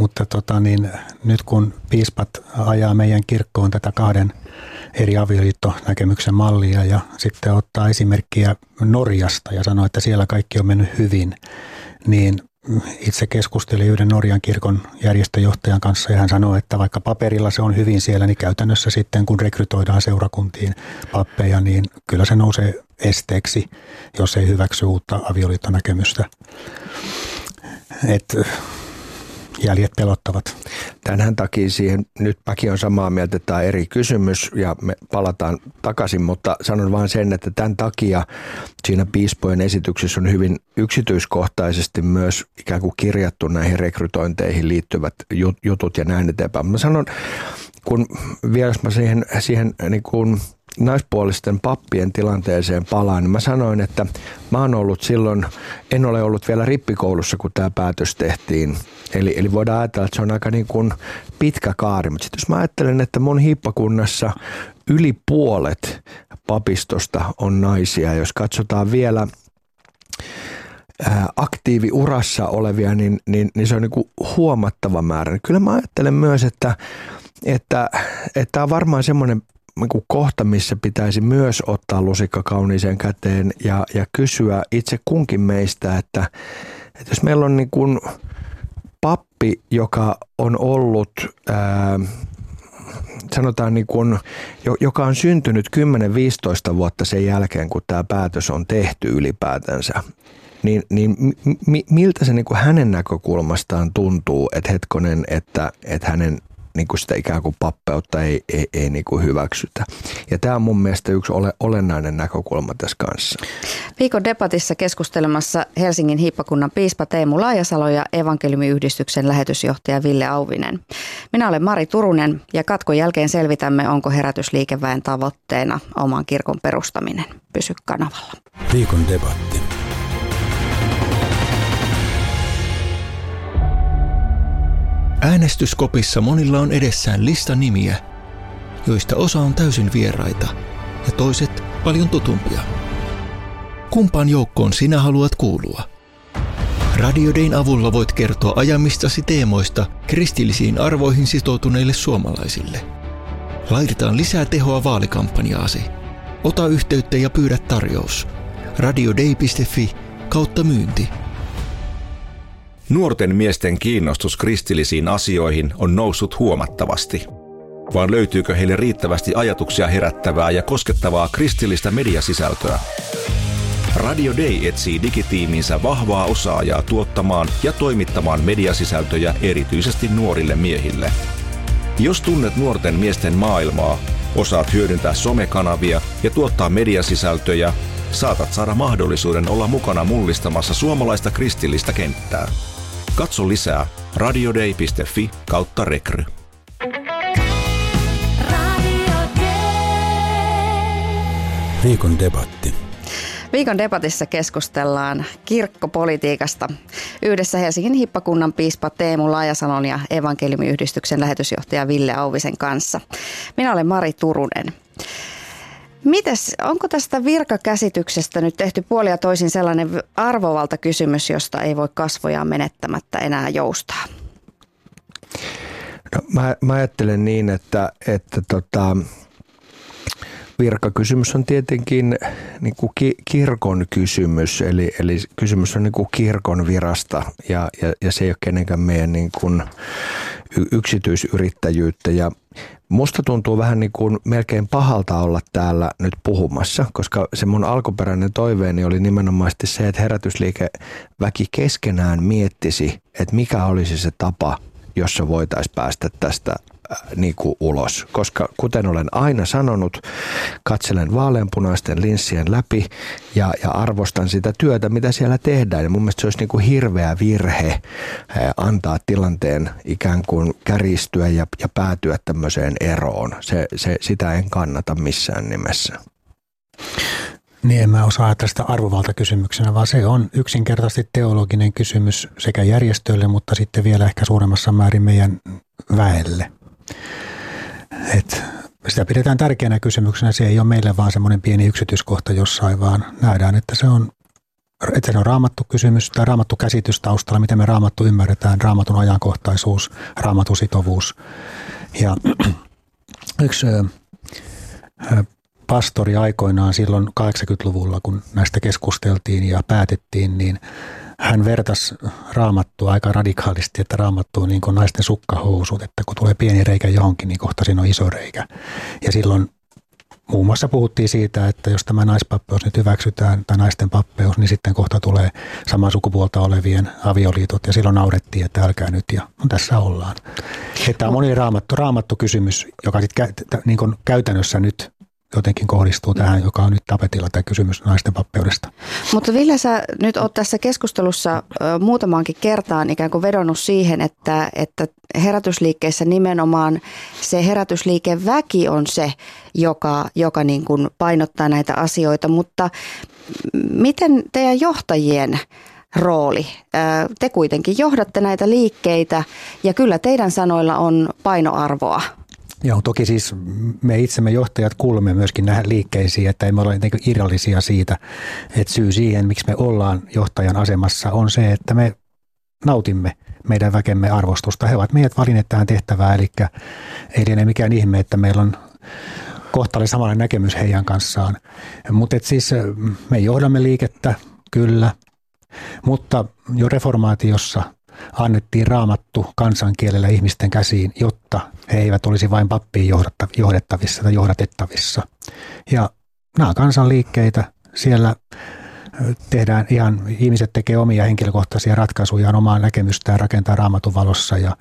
[SPEAKER 3] nyt kun piispat ajaa meidän kirkkoon tätä kahden eri avioliittonäkemyksen mallia ja sitten ottaa esimerkkiä Norjasta ja sanoo, että siellä kaikki on mennyt hyvin, niin itse keskustelin yhden Norjan kirkon järjestöjohtajan kanssa ja hän sanoi, että vaikka paperilla se on hyvin siellä, niin käytännössä sitten kun rekrytoidaan seurakuntiin pappeja, niin kyllä se nousee esteeksi, jos ei hyväksy uutta avioliittonäkemystä. Jäljet pelottavat.
[SPEAKER 4] Tämän takia siihen, nyt mäkin on samaa mieltä, että tämä on eri kysymys ja me palataan takaisin, mutta sanon vain sen, että tämän takia siinä piispojen esityksessä on hyvin yksityiskohtaisesti myös ikään kuin kirjattu näihin rekrytointeihin liittyvät jutut ja näin eteenpäin. Mä sanon, kun vielä mä siihen niin kuin naispuolisten pappien tilanteeseen palaan, niin mä sanoin, että mä oon ollut silloin, en ole ollut vielä rippikoulussa, kun tämä päätös tehtiin. Eli voidaan ajatella, että se on aika niin kuin pitkä kaari, mutta sitten jos mä ajattelen, että mun hiippakunnassa yli puolet papistosta on naisia, jos katsotaan vielä aktiiviurassa olevia, niin se on niin kuin huomattava määrä. Kyllä mä ajattelen myös, että että on varmaan semmoinen kohta, missä pitäisi myös ottaa lusikka kauniiseen käteen ja kysyä itse kunkin meistä, että jos meillä on niin kuin pappi, joka on ollut, sanotaan niin kuin, joka on syntynyt 10-15 vuotta sen jälkeen, kun tämä päätös on tehty ylipäätänsä, niin miltä se niin kuin hänen näkökulmastaan tuntuu, että hetkonen, että hänen niin kuin sitä ikään kuin pappeutta ei niin kuin hyväksytä. Ja tämä on mun mielestä yksi olennainen näkökulma tässä kanssa.
[SPEAKER 2] Viikon debatissa keskustelemassa Helsingin hiippakunnan piispa Teemu Laajasalo ja evankeliumiyhdistyksen lähetysjohtaja Ville Auvinen. Minä olen Mari Turunen ja katkon jälkeen selvitämme, onko herätysliikeväen tavoitteena oman kirkon perustaminen. Pysy kanavalla.
[SPEAKER 8] Viikon debatti.
[SPEAKER 5] Äänestyskopissa monilla on edessään lista nimiä, joista osa on täysin vieraita ja toiset paljon tutumpia. Kumpaan joukkoon sinä haluat kuulua? Radio Dayn avulla voit kertoa ajamistasi teemoista kristillisiin arvoihin sitoutuneille suomalaisille. Laitetaan lisää tehoa vaalikampanjaasi. Ota yhteyttä ja pyydä tarjous. radioday.fi/myynti.
[SPEAKER 9] Nuorten miesten kiinnostus kristillisiin asioihin on noussut huomattavasti. Vaan löytyykö heille riittävästi ajatuksia herättävää ja koskettavaa kristillistä mediasisältöä? Radio Day etsii digitiiminsä vahvaa osaajaa tuottamaan ja toimittamaan mediasisältöjä erityisesti nuorille miehille. Jos tunnet nuorten miesten maailmaa, osaat hyödyntää somekanavia ja tuottaa mediasisältöjä, saatat saada mahdollisuuden olla mukana mullistamassa suomalaista kristillistä kenttää. Katso lisää radioday.fi/rekry.
[SPEAKER 8] Viikon debatti.
[SPEAKER 2] Viikon debatissa keskustellaan kirkkopolitiikasta yhdessä Helsingin hiippakunnan piispa Teemu Laajasalon ja evankeliumiyhdistyksen lähetysjohtaja Ville Auvisen kanssa. Minä olen Mari Turunen. Onko tästä virkakäsityksestä nyt tehty puolin ja toisin sellainen arvovaltakysymys, josta ei voi kasvojaan menettämättä enää joustaa?
[SPEAKER 4] No, mä ajattelen niin, että virkakysymys on tietenkin niin kuin kirkon kysymys, eli kysymys on niin kuin kirkon virasta ja se ei ole kenenkään meidän niin kuin yksityisyrittäjyyttä. Ja musta tuntuu vähän niin kuin melkein pahalta olla täällä nyt puhumassa, koska se mun alkuperäinen toiveeni oli nimenomaisesti se, että herätysliikeväki keskenään miettisi, että mikä olisi se tapa, jossa voitaisiin päästä tästä niin kuin ulos. Koska kuten olen aina sanonut, katselen vaaleanpunaisten linssien läpi ja arvostan sitä työtä, mitä siellä tehdään. Ja mun mielestä se olisi niin kuin hirveä virhe antaa tilanteen ikään kuin kärjistyä ja päätyä tämmöiseen eroon. Sitä en kannata missään nimessä.
[SPEAKER 3] Niin, en mä osaa ajatella sitä arvovaltakysymyksenä, vaan se on yksinkertaisesti teologinen kysymys sekä järjestöille, mutta sitten vielä ehkä suuremmassa määrin meidän väelle. Sitä pidetään tärkeänä kysymyksenä. Se ei ole meille vaan semmoinen pieni yksityiskohta jossain, vaan nähdään, että se on raamattu kysymys tai raamattu käsitys taustalla, miten me raamattu ymmärretään, raamatun ajankohtaisuus, raamatun sitovuus. Ja yksi pastori aikoinaan silloin 80-luvulla, kun näistä keskusteltiin ja päätettiin, niin hän vertasi raamattua aika radikaalisti, että raamattu on niin kuin naisten sukkahousut, että kun tulee pieni reikä johonkin, niin kohta siinä on iso reikä. Ja silloin muun muassa puhuttiin siitä, että jos tämä naispappeus nyt hyväksytään, tai naisten pappeus, niin sitten kohta tulee samaa sukupuolta olevien avioliitot, ja silloin naurettiin, että älkää nyt, ja tässä ollaan. Tämä on moni raamattu kysymys, joka sitten niin kuin käytännössä nyt jotenkin kohdistuu tähän, joka on nyt tapetilla tämä kysymys naisten pappeudesta.
[SPEAKER 2] Mutta Ville, sä nyt oot tässä keskustelussa muutamaankin kertaan ikään kuin vedonnut siihen, että herätysliikkeessä nimenomaan se herätysliikeväki on se, joka niin kuin painottaa näitä asioita, mutta miten teidän johtajien rooli? Te kuitenkin johdatte näitä liikkeitä ja kyllä teidän sanoilla on painoarvoa.
[SPEAKER 3] Joo, toki siis me itsemme johtajat kuulumme myöskin näihin liikkeisiin, että emme ole irrallisia siitä, että syy siihen, miksi me ollaan johtajan asemassa, on se, että me nautimme meidän väkemme arvostusta. He ovat meidät valinneet tähän tehtävään, eli ei liene mikään ihme, että meillä on kohta oli samanlainen näkemys heidän kanssaan. Mutta siis me johdamme liikettä, kyllä, mutta jo reformaatiossa annettiin Raamattu kansankielellä ihmisten käsiin, jotta he eivät olisi vain pappiin johdettavissa tai johdatettavissa. Ja nämä on kansanliikkeitä, siellä ihmiset tekee omia henkilökohtaisia ratkaisuja, omaa näkemystään rakentaa Raamatun valossa ja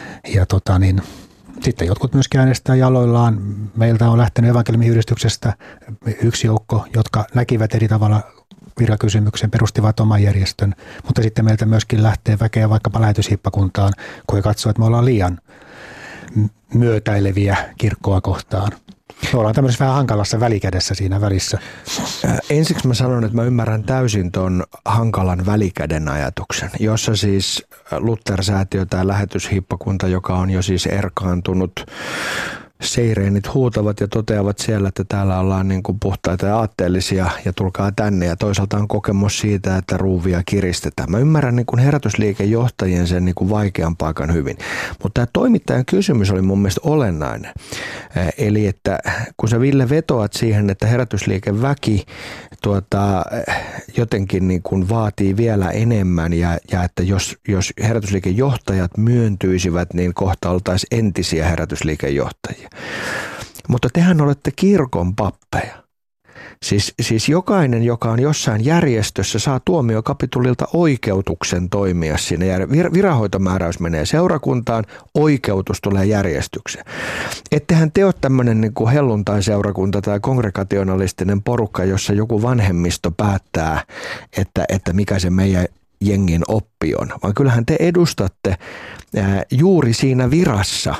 [SPEAKER 3] sitten jotkut myöskin äänestää jaloillaan. Meiltä on lähtenyt evankeliumiyhdistyksestä yksi joukko, jotka näkivät eri tavalla virkakysymyksen, perustivat oman järjestön, mutta sitten meiltä myöskin lähtee väkeä vaikkapa lähetyshippakuntaan, kun he katsoo, että me ollaan liian myötäileviä kirkkoa kohtaan. Me ollaan tämmöisessä vähän hankalassa välikädessä siinä välissä.
[SPEAKER 4] Ensiksi mä sanon, että mä ymmärrän täysin ton hankalan välikäden ajatuksen, jossa siis Luther-säätiö tai lähetyshippakunta, joka on jo siis erkaantunut, seireenit huutavat ja toteavat siellä, että täällä ollaan niin kuin puhtaita ja aatteellisia ja tulkaa tänne. Ja toisaalta on kokemus siitä, että ruuvia kiristetään. Mä ymmärrän niin kuin herätysliikejohtajien sen niin kuin vaikean paikan hyvin. Mutta tämä toimittajan kysymys oli mun mielestä olennainen. Eli että kun sä Ville vetoat siihen, että herätysliikeväki jotenkin niin kuin vaatii vielä enemmän ja että jos herätysliikejohtajat myöntyisivät, niin kohta oltaisiin entisiä herätysliikejohtajia. Mutta tehän olette kirkon pappeja. Siis jokainen, joka on jossain järjestössä, saa tuomiokapitulilta oikeutuksen toimia siinä. Viranhoitomääräys menee seurakuntaan, oikeutus tulee järjestykseen. Ettehän te ole tämmöinen niin kuin helluntai-seurakunta tai kongregationalistinen porukka, jossa joku vanhemmisto päättää, että mikä se meidän jengin oppi on, vaan kyllähän te edustatte juuri siinä virassa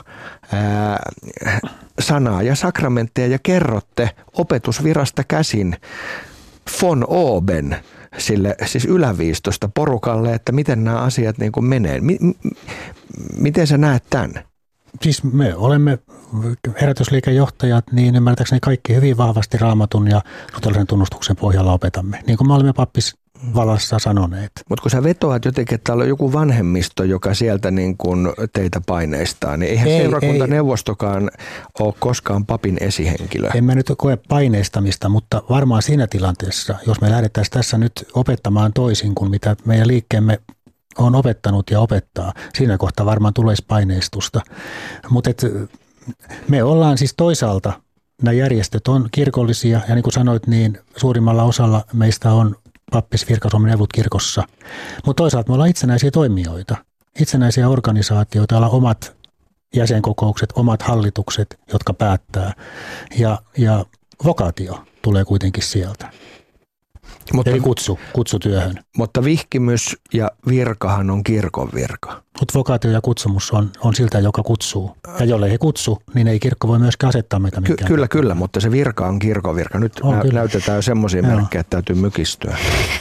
[SPEAKER 4] sanaa ja sakramentteja ja kerrotte opetusvirasta käsin von oben sille siis yläviistosta porukalle, että miten nämä asiat niin kuin menee. Miten sä näet tämän?
[SPEAKER 3] Siis me olemme herätysliikejohtajat, niin ymmärtääkseni kaikki hyvin vahvasti Raamatun ja luterilaisen tunnustuksen pohjalla opetamme, niin kuin me olemme pappisvalassa sanoneet.
[SPEAKER 4] Mutta kun sä vetoat jotenkin, että täällä on joku vanhemmisto, joka sieltä niin kuin teitä paineistaa, niin eihän seurakuntaneuvostokaan ole koskaan papin esihenkilö.
[SPEAKER 3] En mä nyt koe paineistamista, mutta varmaan siinä tilanteessa, jos me lähdettäisiin tässä nyt opettamaan toisin kuin mitä meidän liikkeemme on opettanut ja opettaa, siinä kohtaa varmaan tulisi paineistusta. Mutta me ollaan siis toisaalta, nämä järjestöt on kirkollisia ja niin kuin sanoit, niin suurimmalla osalla meistä on pappisvirka Suomen neuvot-kirkossa. Mutta toisaalta me ollaan itsenäisiä toimijoita, itsenäisiä organisaatioita, joilla on omat jäsenkokoukset, omat hallitukset, jotka päättää. Ja vokaatio tulee kuitenkin sieltä. Eli kutsu työhön.
[SPEAKER 4] Mutta vihkimys ja virkahan on kirkon virka.
[SPEAKER 3] Mutta vokaatio ja kutsumus on siltä, joka kutsuu. Ja jollei he kutsu, niin ei kirkko voi myöskään asettaa meitä mikään.
[SPEAKER 4] Kyllä, mutta se virka on kirkon virka. Nyt näytetään jo semmoisia merkkejä, että täytyy mykistyä.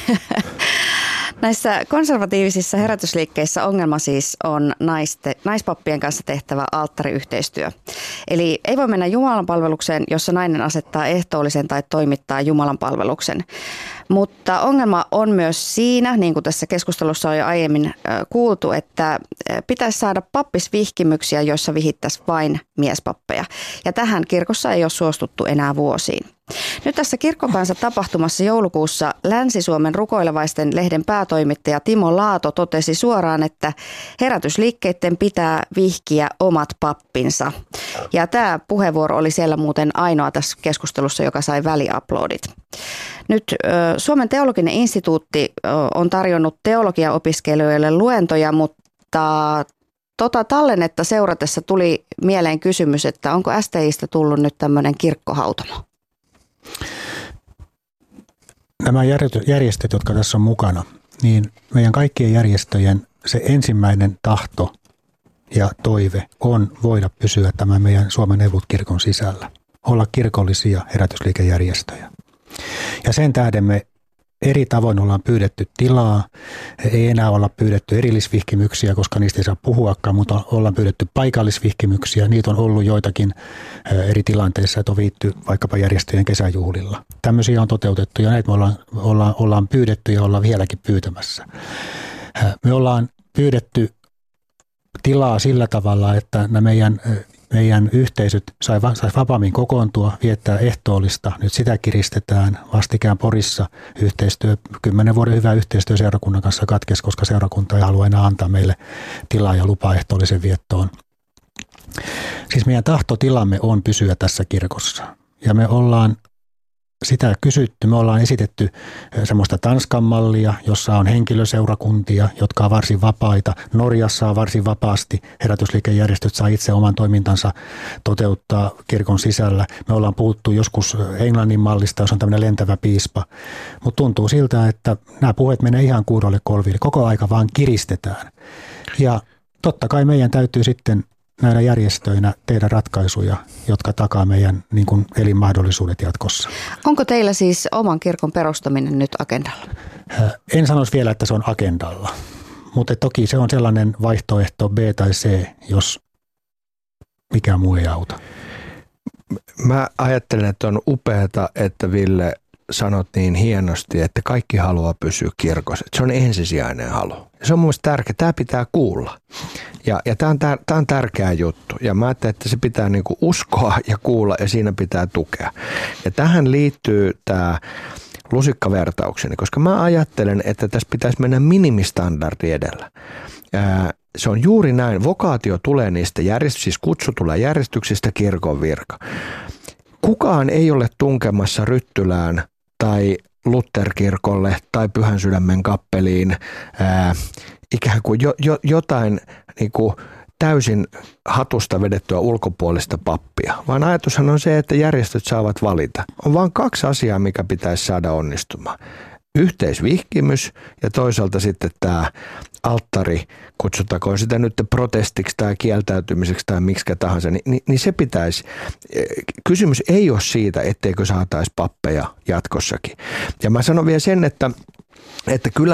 [SPEAKER 2] Näissä konservatiivisissa herätysliikkeissä ongelma siis on naispappien kanssa tehtävä alttariyhteistyö. Eli ei voi mennä Jumalanpalvelukseen, jossa nainen asettaa ehtoollisen tai toimittaa Jumalanpalveluksen. Mutta ongelma on myös siinä, niin kuin tässä keskustelussa on jo aiemmin kuultu, että pitäisi saada pappisvihkimyksiä, joissa vihittäisiin vain miespappeja. Ja tähän kirkossa ei ole suostuttu enää vuosiin. Nyt tässä Kirkkokansa tapahtumassa joulukuussa Länsi-Suomen rukoilevaisten lehden päätoimittaja Timo Laato totesi suoraan, että herätysliikkeiden pitää vihkiä omat pappinsa. Ja tämä puheenvuoro oli siellä muuten ainoa tässä keskustelussa, joka sai väliuploadit. Nyt Suomen teologinen instituutti on tarjonnut teologiaopiskelijoille luentoja, mutta tallennetta seuratessa tuli mieleen kysymys, että onko STI:stä tullut nyt tämmöinen kirkkohautomo?
[SPEAKER 3] Nämä järjestöt, jotka tässä on mukana, niin meidän kaikkien järjestöjen se ensimmäinen tahto ja toive on voida pysyä tämän meidän Suomen neuvot-kirkon sisällä, olla kirkollisia herätysliikejärjestöjä. Ja sen tähden me eri tavoin ollaan pyydetty tilaa, ei enää olla pyydetty erillisvihkimyksiä, koska niistä ei saa puhuakaan, mutta ollaan pyydetty paikallisvihkimyksiä. Niitä on ollut joitakin eri tilanteissa, että on viitty vaikkapa järjestöjen kesäjuhlilla. Tämmöisiä on toteutettu ja näitä me ollaan pyydetty ja ollaan vieläkin pyytämässä. Me ollaan pyydetty tilaa sillä tavalla, että nämä meidän yhteisöt sai vapaammin kokoontua, viettää ehtoollista. Nyt sitä kiristetään. Vastikään Porissa 10 vuoden hyvä yhteistyö seurakunnan kanssa katkesi, koska seurakunta ei halua enää antaa meille tilaa ja lupaa ehtoollisen viettoon. Siis meidän tahtotilamme on pysyä tässä kirkossa. Ja me ollaan sitä kysytty. Me ollaan esitetty semmoista Tanskan mallia, jossa on henkilöseurakuntia, jotka on varsin vapaita. Norjassa on varsin vapaasti. Herätysliikejärjestöt saa itse oman toimintansa toteuttaa kirkon sisällä. Me ollaan puhuttu joskus Englannin mallista, jos on tämmöinen lentävä piispa. Mutta tuntuu siltä, että nämä puheet menee ihan kuuroille korville. Koko aika vaan kiristetään. Ja totta kai meidän täytyy sitten näillä järjestöinä tehdä ratkaisuja, jotka takaa meidän niin kuin elinmahdollisuudet jatkossa.
[SPEAKER 2] Onko teillä siis oman kirkon perustaminen nyt agendalla?
[SPEAKER 3] En sanoisi vielä, että se on agendalla, mutta toki se on sellainen vaihtoehto B tai C, jos mikään muu ei auta.
[SPEAKER 4] Mä ajattelen, että on upeata, että Ville sanot niin hienosti, että kaikki haluaa pysyä kirkossa. Se on ensisijainen halu. Ja se on mun mielestä tärkeä. Tämä pitää kuulla. Ja tämä on tärkeä juttu. Ja mä ajattelen, että se pitää niinku uskoa ja kuulla ja siinä pitää tukea. Ja tähän liittyy tämä lusikkavertaukseni, koska mä ajattelen, että tässä pitäisi mennä minimistandardi edellä. Se on juuri näin. Vokaatio tulee niistä siis kutsu tulee järjestyksistä, kirkon virka. Kukaan ei ole tunkemassa Ryttylään tai Lutherkirkolle tai Pyhän Sydämen kappeliin ikään kuin jotain niin kuin täysin hatusta vedettyä ulkopuolista pappia, vaan ajatushan on se, että järjestöt saavat valita. On vain 2 asiaa, mikä pitäisi saada onnistumaan. Yhteisvihkimys ja toisaalta sitten tämä alttari, kutsutakoon sitä nyt protestiksi tai kieltäytymiseksi tai miksikä tahansa, niin se pitäisi. Kysymys ei ole siitä, etteikö saataisi pappeja jatkossakin. Ja mä sanon vielä sen, että kyllä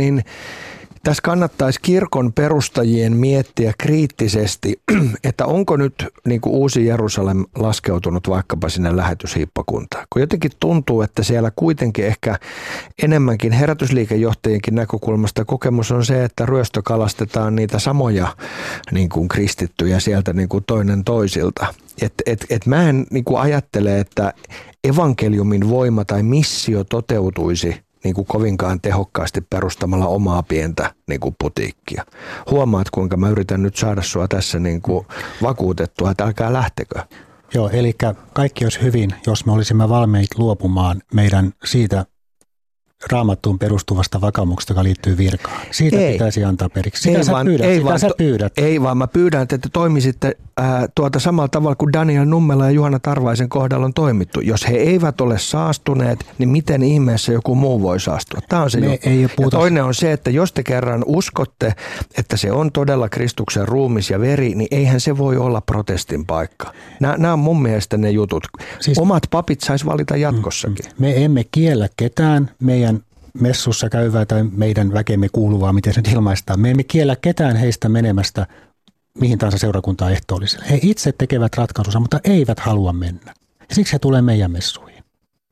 [SPEAKER 4] tässä kannattaisi kirkon perustajien miettiä kriittisesti, että onko nyt niin kuin Uusi Jerusalem laskeutunut vaikkapa sinne lähetyshiippakuntaan. Kun jotenkin tuntuu, että siellä kuitenkin ehkä enemmänkin herätysliikejohtajienkin näkökulmasta kokemus on se, että ryöstökalastetaan niitä samoja niin kuin kristittyjä sieltä niin kuin toinen toisilta. Et mä en niin kuin ajattele, että evankeliumin voima tai missio toteutuisi niin kuin kovinkaan tehokkaasti perustamalla omaa pientä niin kuin putiikkia. Huomaat, kuinka mä yritän nyt saada sua tässä niin kuin vakuutettua, että älkää lähtekö.
[SPEAKER 3] Joo, eli kaikki olisi hyvin, jos me olisimme valmiit luopumaan meidän siitä Raamattuun perustuvasta vakaumuksesta, joka liittyy virkaan. Siitä pitäisi antaa periksi. Sitä sä pyydät.
[SPEAKER 4] Ei vaan mä pyydän, että toimisitte samalla tavalla kuin Daniel Nummela ja Juhana Tarvaisen kohdalla on toimittu. Jos he eivät ole saastuneet, niin miten ihmeessä joku muu voi saastua? Tämä on se juttu. Ja toinen on se, että jos te kerran uskotte, että se on todella Kristuksen ruumis ja veri, niin eihän se voi olla protestin paikka. Nämä on mun mielestä ne jutut. Siis, omat papit sais valita jatkossakin.
[SPEAKER 3] Me emme kiellä ketään meidän messussa käyvää tai meidän väkemme kuuluvaa, miten se ilmaistaan. Me emme kiellä ketään heistä menemästä mihin tahansa seurakuntaan ehtoolliselle. He itse tekevät ratkaisunsa, mutta eivät halua mennä. Ja siksi he tulee meidän messuihin.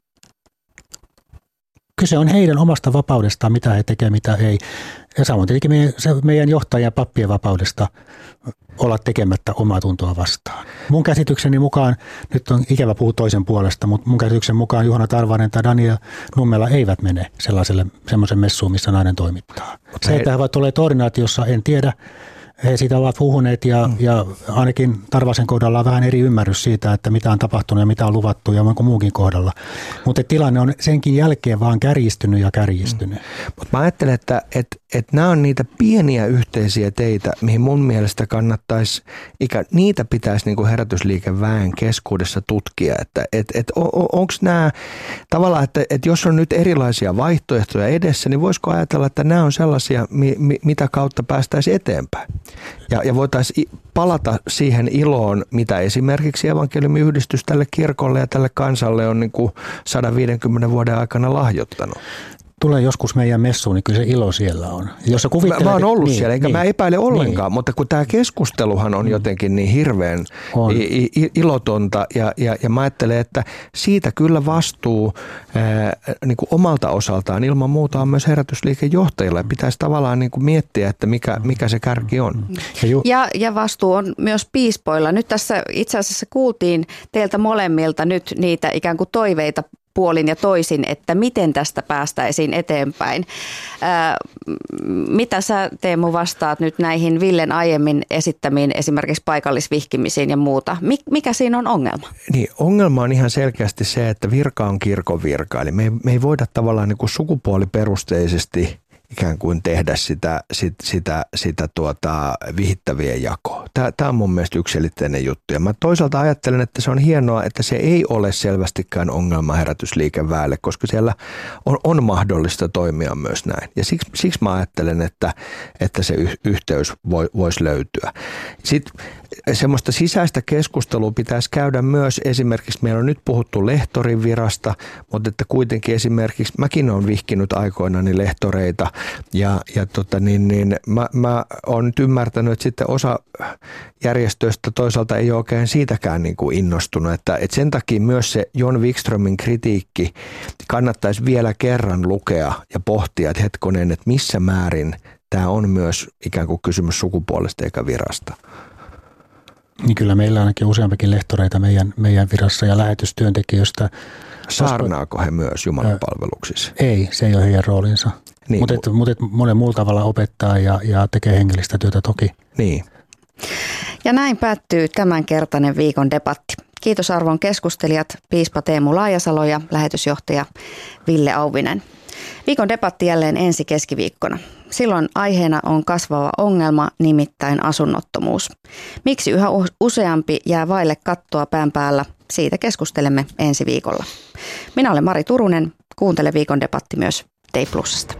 [SPEAKER 3] Kyse on heidän omasta vapaudestaan, mitä he tekevät, mitä ei. Ja samoin tietenkin meidän johtajien ja pappien vapaudesta olla tekemättä omaa tuntoa vastaan. Mun käsitykseni mukaan, nyt on ikävä puhua toisen puolesta, mutta mun käsityksen mukaan Juhana Tarvainen tai Daniel Nummela eivät mene semmoisen messuun, missä nainen toimittaa. Se, että he ovat olleet ordinaatiossa, en tiedä. He siitä ovat puhuneet ja ainakin Tarvasen kohdalla on vähän eri ymmärrys siitä, että mitä on tapahtunut ja mitä on luvattu ja onko muukin kohdalla. Mutta tilanne on senkin jälkeen vaan kärjistynyt ja kärjistynyt.
[SPEAKER 4] Mutta mä ajattelen, että nämä on niitä pieniä yhteisiä teitä, mihin mun mielestä kannattaisi, niitä pitäisi niin kuin herätysliikeväen keskuudessa tutkia. Että onko nämä tavallaan, että jos on nyt erilaisia vaihtoehtoja edessä, niin voisiko ajatella, että nämä on sellaisia, mitä kautta päästäisiin eteenpäin. Ja voitaisiin palata siihen iloon, mitä esimerkiksi evankeliumiyhdistys tälle kirkolle ja tälle kansalle on niin kuin 150 vuoden aikana lahjoittanut.
[SPEAKER 3] tulee joskus meidän messuun, niin kyllä se ilo siellä on. Jos sä
[SPEAKER 4] mä oon ollut siellä, enkä mä epäile ollenkaan, mutta kun tämä keskusteluhan on jotenkin niin hirveän ilotonta ja mä ajattelen, että siitä kyllä vastuu niin kuin omalta osaltaan ilman muuta on myös herätysliikejohtajilla. Pitäisi tavallaan niin kuin miettiä, että mikä se kärki on.
[SPEAKER 2] Ja vastuu on myös piispoilla. Nyt tässä itse asiassa kuultiin teiltä molemmilta nyt niitä ikään kuin toiveita puolin ja toisin, että miten tästä päästäisiin eteenpäin. Mitä sä, Teemu, vastaat nyt näihin Villen aiemmin esittämiin esimerkiksi paikallisvihkimisiin ja muuta? Mikä siinä on ongelma?
[SPEAKER 4] Niin, ongelma on ihan selkeästi se, että virka on kirkon virka. Eli me ei voida tavallaan niin kuin sukupuoliperusteisesti ikään kuin tehdä sitä vihittävien jakoa. Tämä on mun mielestä yksiselitteinen juttu. Ja mä toisaalta ajattelen, että se on hienoa, että se ei ole selvästikään ongelma herätysliikeväelle, koska siellä on mahdollista toimia myös näin. Ja siksi mä ajattelen, että se yhteys voisi löytyä. Sitten semmoista sisäistä keskustelua pitäisi käydä myös esimerkiksi, meillä on nyt puhuttu lehtorin virasta, mutta että kuitenkin esimerkiksi mäkin olen vihkinyt aikoinani lehtoreita ja mä oon nyt ymmärtänyt, että sitten osa järjestöistä toisaalta ei ole oikein siitäkään niin kuin innostunut, että sen takia myös se Jon Wikströmin kritiikki kannattaisi vielä kerran lukea ja pohtia, että hetkonen, että missä määrin tämä on myös ikään kuin kysymys sukupuolesta eikä virasta.
[SPEAKER 3] Niin kyllä meillä ainakin useampikin lehtoreita meidän virassa ja lähetystyöntekijöistä.
[SPEAKER 4] Saarnaako he myös Jumalan palveluksissa?
[SPEAKER 3] Ei, se ei ole heidän roolinsa. Niin. Mutta monen muulla tavalla opettaa ja tekee hengellistä työtä toki.
[SPEAKER 4] Niin.
[SPEAKER 2] Ja näin päättyy tämänkertainen viikon debatti. Kiitos arvon keskustelijat, piispa Teemu Laajasalo ja lähetysjohtaja Ville Auvinen. Viikon debatti jälleen ensi keskiviikkona. Silloin aiheena on kasvava ongelma, nimittäin asunnottomuus. Miksi yhä useampi jää vaille kattoa pään päällä? Siitä keskustelemme ensi viikolla. Minä olen Mari Turunen. Kuuntele viikon debatti myös Dei Plusasta.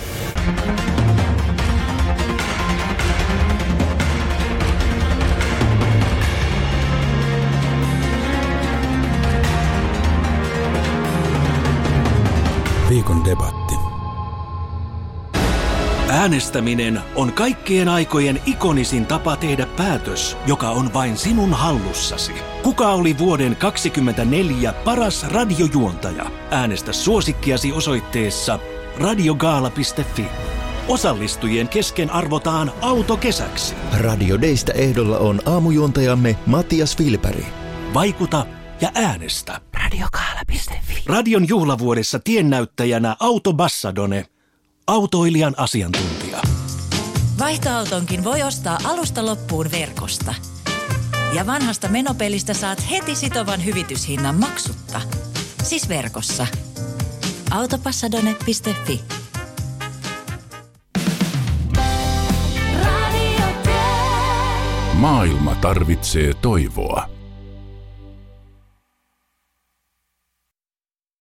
[SPEAKER 8] Viikon debatti.
[SPEAKER 1] Äänestäminen on kaikkien aikojen ikonisin tapa tehdä päätös, joka on vain sinun hallussasi. Kuka oli vuoden 2024 paras radiojuontaja? Äänestä suosikkiasi osoitteessa radiogaala.fi. Osallistujien kesken arvotaan auto kesäksi.
[SPEAKER 5] Radio Daystä ehdolla on aamujuontajamme Matias Vilpäri.
[SPEAKER 1] Vaikuta ja äänestä.
[SPEAKER 6] Radiogaala.fi.
[SPEAKER 1] Radion juhlavuodessa tiennäyttäjänä Auto Bassadone, autoilijan asiantuntija.
[SPEAKER 10] Vaihtoautonkin voi ostaa alusta loppuun verkosta. Ja vanhasta menopelistä saat heti sitovan hyvityshinnan maksutta. Siis verkossa. Autopassadone.fi.
[SPEAKER 7] Maailma tarvitsee toivoa.